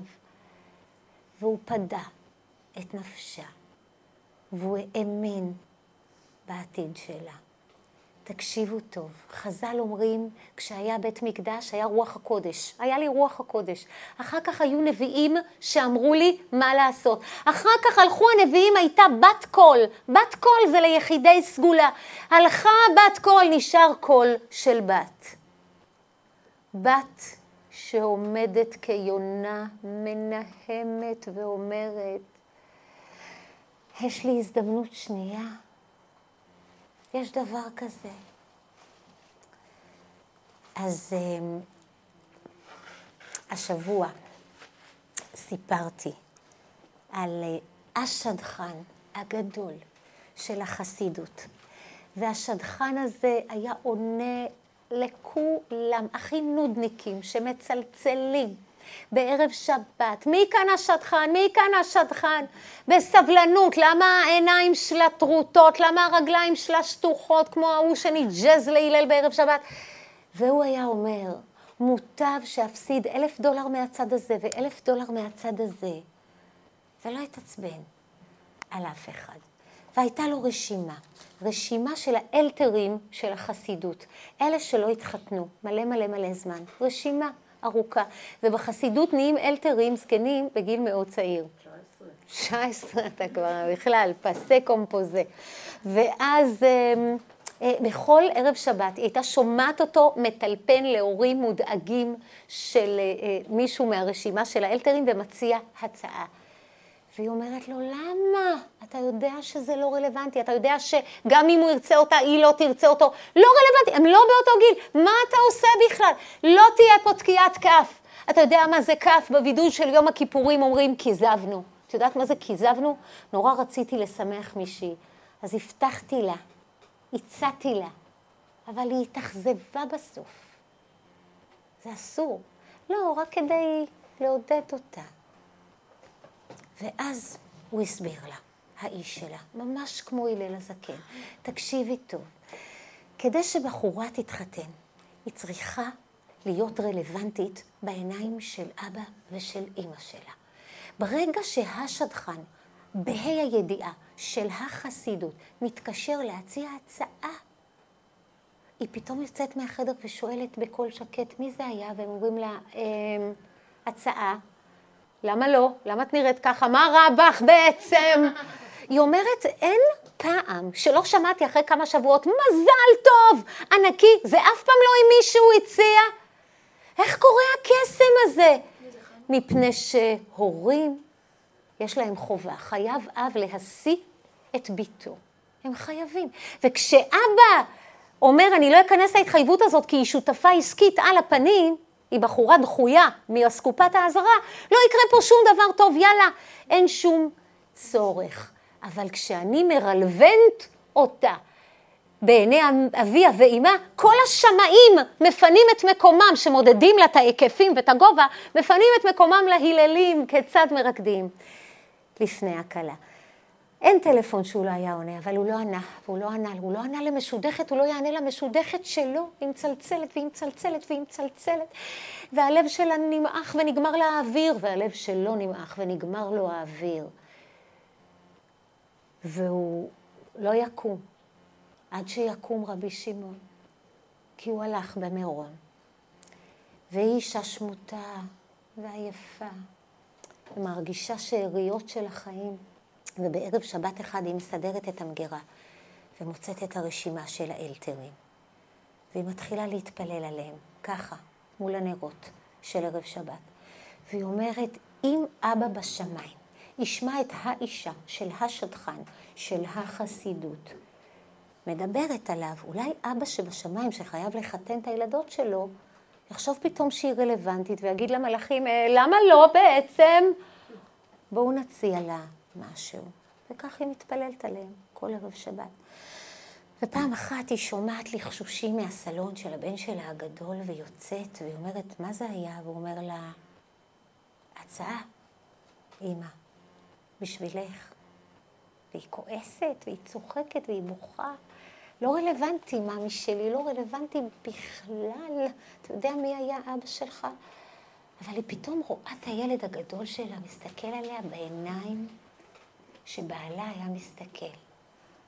והוא פדה את נפשה, והוא האמין, בעתיד שלה. תקשיבו טוב, חז"ל אומרים, כשהיה בית מקדש היה רוח הקודש, היה לי רוח הקודש. אחר כך היו נביאים שאמרו לי מה לעשות. אחר כך הלכו הנביאים, הייתה בת קול. בת קול זה ליחידי סגולה. הלכה בת קול, נשאר קול של בת. בת שעומדת כיונה, מנהמת ואומרת, יש לי הזדמנות שנייה. יש דבר כזה. אז השבוע סיפרתי על השדכן הגדול של החסידות. והשדכן הזה היה עונה לכולם, הכי נודניקים שמצלצלים בערב שבת. מי כאן השדכן? מי כאן השדכן? בסבלנות. למה העיניים שלה טרוטות? למה הרגליים שלה שטוחות כמו ההוא שניג'ז להילל בערב שבת? והוא היה אומר, מוטב שאפסיד $1,000 מהצד הזה ו$1,000 מהצד הזה. ולא התעצבן על אף אחד. והייתה לו רשימה של האלתרים של החסידות. אלה שלא התחתנו, מלא זמן. רשימה ארוכה. ובחסידות נהיים אלתרים זקנים בגיל מאוד צעיר. 19 אתה כבר בכלל, פסה קומפוזה. ואז בכל ערב שבת היא הייתה שומעת אותו מטלפן להורים מודאגים של מישהו מהרשימה של האלתרים ומציע הצעה. והיא אומרת לו, למה? אתה יודע שזה לא רלוונטי, אתה יודע שגם אם הוא ירצה אותה, היא לא תרצה אותו. לא רלוונטי, הם לא באותו גיל. מה אתה עושה בכלל? לא תהיה פה תקיעת כף. אתה יודע מה זה כף? בווידוי של יום הכיפורים אומרים, כיזבנו. את יודעת מה זה כיזבנו? נורא רציתי לשמח מישהי. אז הבטחתי לה, הצעתי לה, אבל היא התאכזבה בסוף. זה אסור. לא, רק כדי לעודד אותה. ואז הוא הסביר לה, האיש שלה, ממש כמו הלל הזקן. תקשיבי טוב, כדי שבחורה תתחתן, היא צריכה להיות רלוונטית בעיניים של אבא ושל אמא שלה. ברגע שהשדכן, בה"א הידיעה של החסידות, מתקשר להציע הצעה, היא פתאום יוצאת מהחדר ושואלת בקול שקט, מי זה היה? והם אומרים לה, הצעה. למה לא? למה את נראית ככה? מה רע בך בעצם? היא אומרת, אין פעם שלא שמעתי אחרי כמה שבועות, מזל טוב, ענקי, זה אף פעם לא עם מישהו הציע. איך קורה הקסם הזה? מפני שהורים, יש להם חובה, חייב אב להשיא את ביתו. הם חייבים. וכשאבא אומר, אני לא אכנס להתחייבות הזאת כי היא שותפה עסקית על הפנים, היא בחורה דחויה מאסקופת האזהרה, לא יקרה פה שום דבר טוב, יאללה, אין שום צורך. אבל כשאני מרלוונט אותה בעיני אביה ואימה, כל השמאים מפנים את מקומם, שמודדים לה את ההיקפים ואת הגובה, מפנים את מקומם להיללים כיצד מרקדים לפני הקלה. אין טלפון שהוא לא היה עונה, אבל הוא לא ענה, הוא לא ענה למשודכת, הוא לא יענה למשודכת שלו, היא מצלצלת והיא מצלצלת והיא מצלצלת, והלב שלה נמעך ונגמר לה האוויר, והלב שלו נמעך ונגמר לו האוויר. והוא לא יקום, עד שיקום רבי שמעון, כי הוא הלך במירון. והיא אישה שמוטה ועייפה, ומרגישה שאריות של החיים, ובערב שבת אחד היא מסדרת את המגירה, ומוצאת את הרשימה של האלתרים. והיא מתחילה להתפלל עליהם, ככה, מול הנרות של ערב שבת. והיא אומרת, אם אבא בשמיים ישמע את האישה של השדכן, של החסידות, מדברת עליו, אולי אבא שבשמיים שחייב לחתן את הילדות שלו, יחשוב פתאום שהיא רלוונטית, ויגיד למלאכים, למה לא בעצם? בואו נציע לה משהו. וכך היא מתפללת עליהם כל ערב שבת. ופעם אחת היא שומעת לחשושים מהסלון של הבן שלה הגדול, והיא יוצאת, והיא אומרת, מה זה היה? והוא אומר לה, הצעה, אמא, בשבילך. והיא כועסת, והיא צוחקת, והיא בוכה. לא רלוונטי, מאמי שלי, לא רלוונטי בכלל. אתה יודע מי היה אבא שלך? אבל היא פתאום רואה את הילד הגדול שלה, מסתכל עליה בעיניים שבעלה היה מסתכל.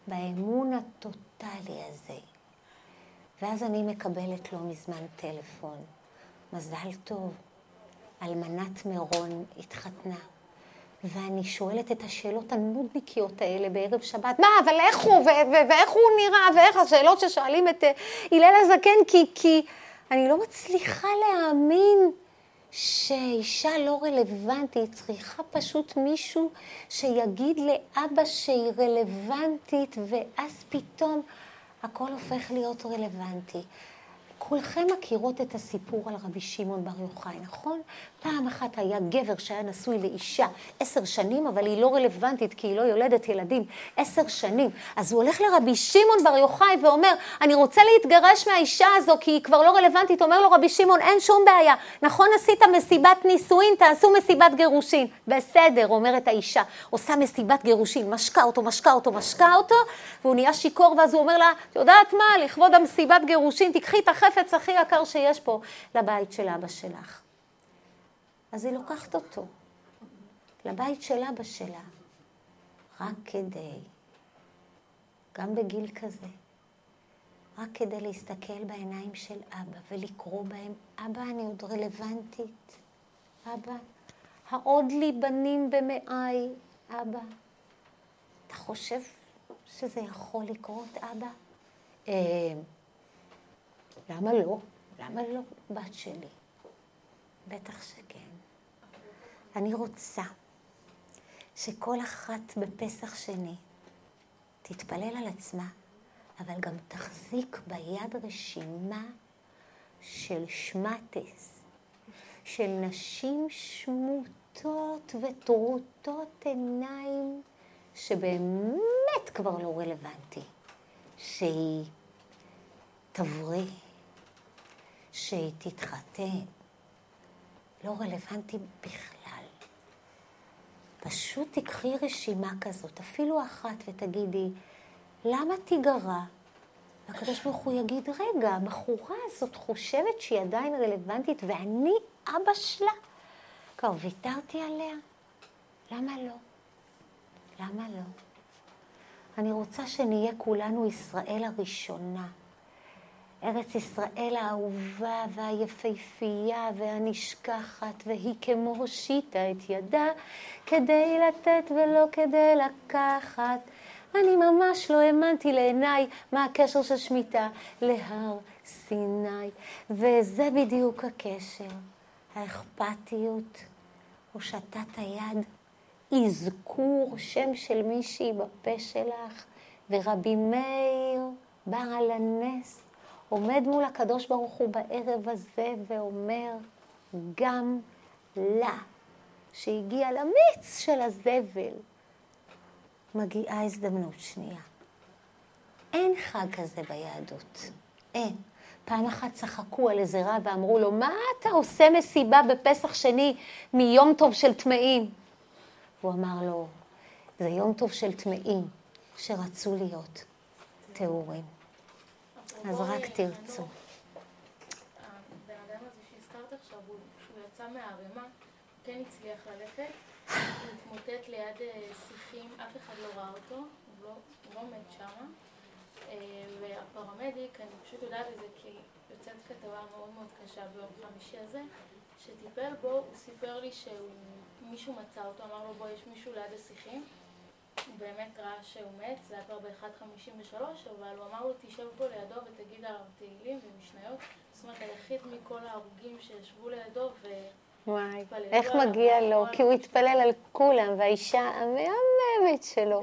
באמון הטוטלי הזה. ואז אני מקבלת לא מזמן טלפון. מזל טוב, אלמנת מירון התחתנה. ואני שואלת את השאלות הנודניקיות האלה בערב שבת. מה, אבל איך הוא, ואיך הוא נראה, ואיך השאלות ששואלים את הלל הזקן, כי אני לא מצליחה להאמין שאישה לא רלוונטית, צריכה פשוט מישהו שיגיד לאבא שהיא רלוונטית, ואז פתאום הכל הופך להיות רלוונטי. כולכם מכירות את הסיפור על רבי שמעון בר יוחאי, נכון? פעם אחת היה גבר שהיה נשוי לאישה 10 שנים, אבל היא לא רלוונטית כי היא לא יולדת ילדים 10 שנים. אז הוא הולך לרבי שמעון בר יוחאי ואומר, אני רוצה להתגרש מהאישה הזו כי היא כבר לא רלוונטית. אומר לו רבי שמעון, אין שום בעיה. נכון, עשית מסיבת נישואין, תעשו מסיבת גירושין. בסדר, אומרת האישה. עושה מסיבת גירושין, משקה אותו, והוא נהיה שיקור, ואז הוא אומר לה, יודעת מה, לכבוד המסיבת גירושין, תקחי את החפץ הכי יקר שיש פה לבית של אבא שלך. אז היא לוקחת אותו לבית של אבא שלה, רק כדי, גם בגיל כזה, רק כדי להסתכל בעיניים של אבא ולקרוא בהם, אבא, אני עוד רלוונטית, אבא, העוד לי בנים במאי, אבא. אתה חושב שזה יכול לקרות, אבא? למה לא? למה לא, בת שלי? בטח שכן. אני רוצה שכל אחת בפסח שני תתפלל על עצמה, אבל גם תחזיק ביד רשימה של שמטס, של נשים שמוטות וטרוטות עיניים, שבאמת כבר לא רלוונטי, שהיא תבריא, שהיא תתחתן, לא רלוונטי בכלל. פשוט תקחי רשימה כזאת, אפילו אחת, ותגידי, למה תיגרע? והקדוש ברוך הוא יגיד, רגע, הבחורה הזאת חושבת שהיא עדיין רלוונטית, ואני אבא שלה. כבר ויתרתי עליה? למה לא? למה לא? אני רוצה שנהיה כולנו ישראל הראשונה. ארץ ישראל האהובה והיפהפייה והנשכחת, והיא כמו הושיטה את ידה כדי לתת ולא כדי לקחת. אני ממש לא האמנתי לעיניי מה הקשר של שמיטה להר סיני. וזה בדיוק הקשר. האכפתיות, הושטת היד, אזכור שם של מישהי בפה שלך, ורבי מאיר בעל הנס עומד מול הקדוש ברוך הוא בערב הזה ואומר, גם לה, שהגיעה למיץ של הזבל, מגיעה הזדמנות שנייה. אין חג כזה ביהדות, אין. פעם אחת צחקו על איזה רב ואמרו לו, מה אתה עושה מסיבה בפסח שני מיום טוב של טמאים? הוא אמר לו, זה יום טוב של טמאים שרצו להיות טהורים. אז רק תרצו. הבן אדם הזה שהזכרת עכשיו, כשהוא יצא מהערימה, כן הצליח ללכת, הוא התמוטט ליד שיחים, אף אחד לא ראה אותו, הוא לא מת שמה. והפרמדיק, אני פשוט יודעת את זה כי יוצאת כתבה מאוד מאוד קשה ביום חמישי הזה, שטיפל בו, הוא סיפר לי שמישהו מצא אותו, אמר לו בוא, יש מישהו ליד השיחים. הוא באמת ראה שהוא מת, זה היה כבר ב-1:53, אבל הוא אמר לו תשב פה לידו ותגיד עליו תהילים ומשניות. זאת אומרת, היחיד מכל ההרוגים שישבו לידו וואי, איך מגיע לו? כי הוא התפלל על כולם, והאישה המהממת שלו,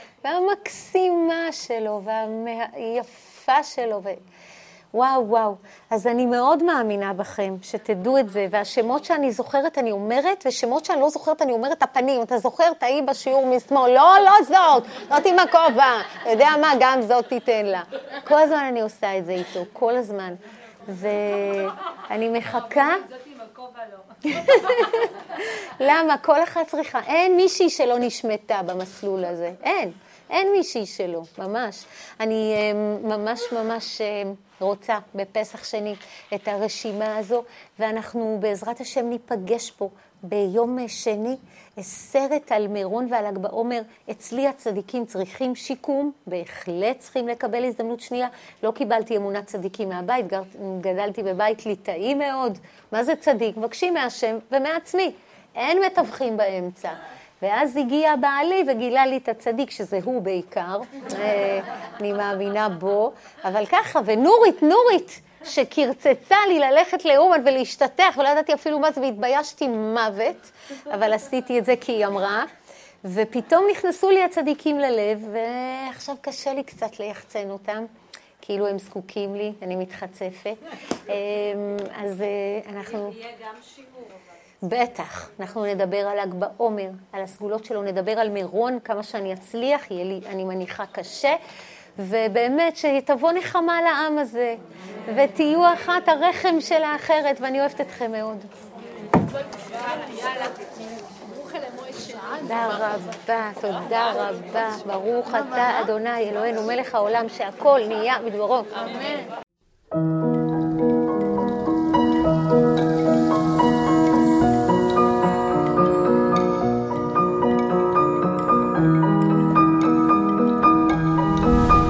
והמקסימה שלו, והיפה שלו. וואו, וואו. אז אני מאוד מאמינה בכם, שתדעו את זה, והשמות שאני זוכרת אני אומרת, ושמות שאני לא זוכרת אני אומרת הפנים. אתה זוכר, תהי בשיעור משמאל, לא זאת, זאת עם הכובע. אתה יודע מה, גם זאת תיתן לה. כל הזמן אני עושה את זה איתו, כל הזמן. ואני מחכה. למה? כל אחת צריכה. אין מישהי שלא נשמתה במסלול הזה. אין. אין מישהי שלא, ממש. אני ממש רוצה בפסח שני את הרשימה הזו, ואנחנו בעזרת השם ניפגש פה ביום שני, סרט על מירון ועל ל"ג בעומר. אצלי הצדיקים צריכים שיקום, בהחלט צריכים לקבל הזדמנות שנייה. לא קיבלתי אמונת צדיקים מהבית, גדלתי בבית ליטאי מאוד. מה זה צדיק? מבקשים מהשם ומעצמי. אין מתווכים באמצע. ואז הגיע בעלי וגילה לי את הצדיק, שזה הוא בעיקר. אני מאמינה בו. אבל ככה, ונורית, שקרצצה לי ללכת לאומן ולהשתתח, ולא ידעתי אפילו מה זה, והתביישתי מוות, אבל עשיתי את זה כי היא אמרה, ופתאום נכנסו לי הצדיקים ללב, ועכשיו קשה לי קצת ליחצן אותם, כאילו הם זקוקים לי, אני מתחצפת. אז אנחנו... יהיה גם שיעור. בטח, אנחנו נדבר על ל"ג בעומר, על הסגולות שלו, נדבר על מירון, כמה שאני אצליח, יהיה לי, אני מניחה, קשה, ובאמת שתבוא נחמה לעם הזה, ותהיו אחת הרחם של האחרת, ואני אוהבת אתכם מאוד. תודה רבה, ברוך אתה אדוני אלוהינו מלך העולם שהכל נהיה בדברו. אמן.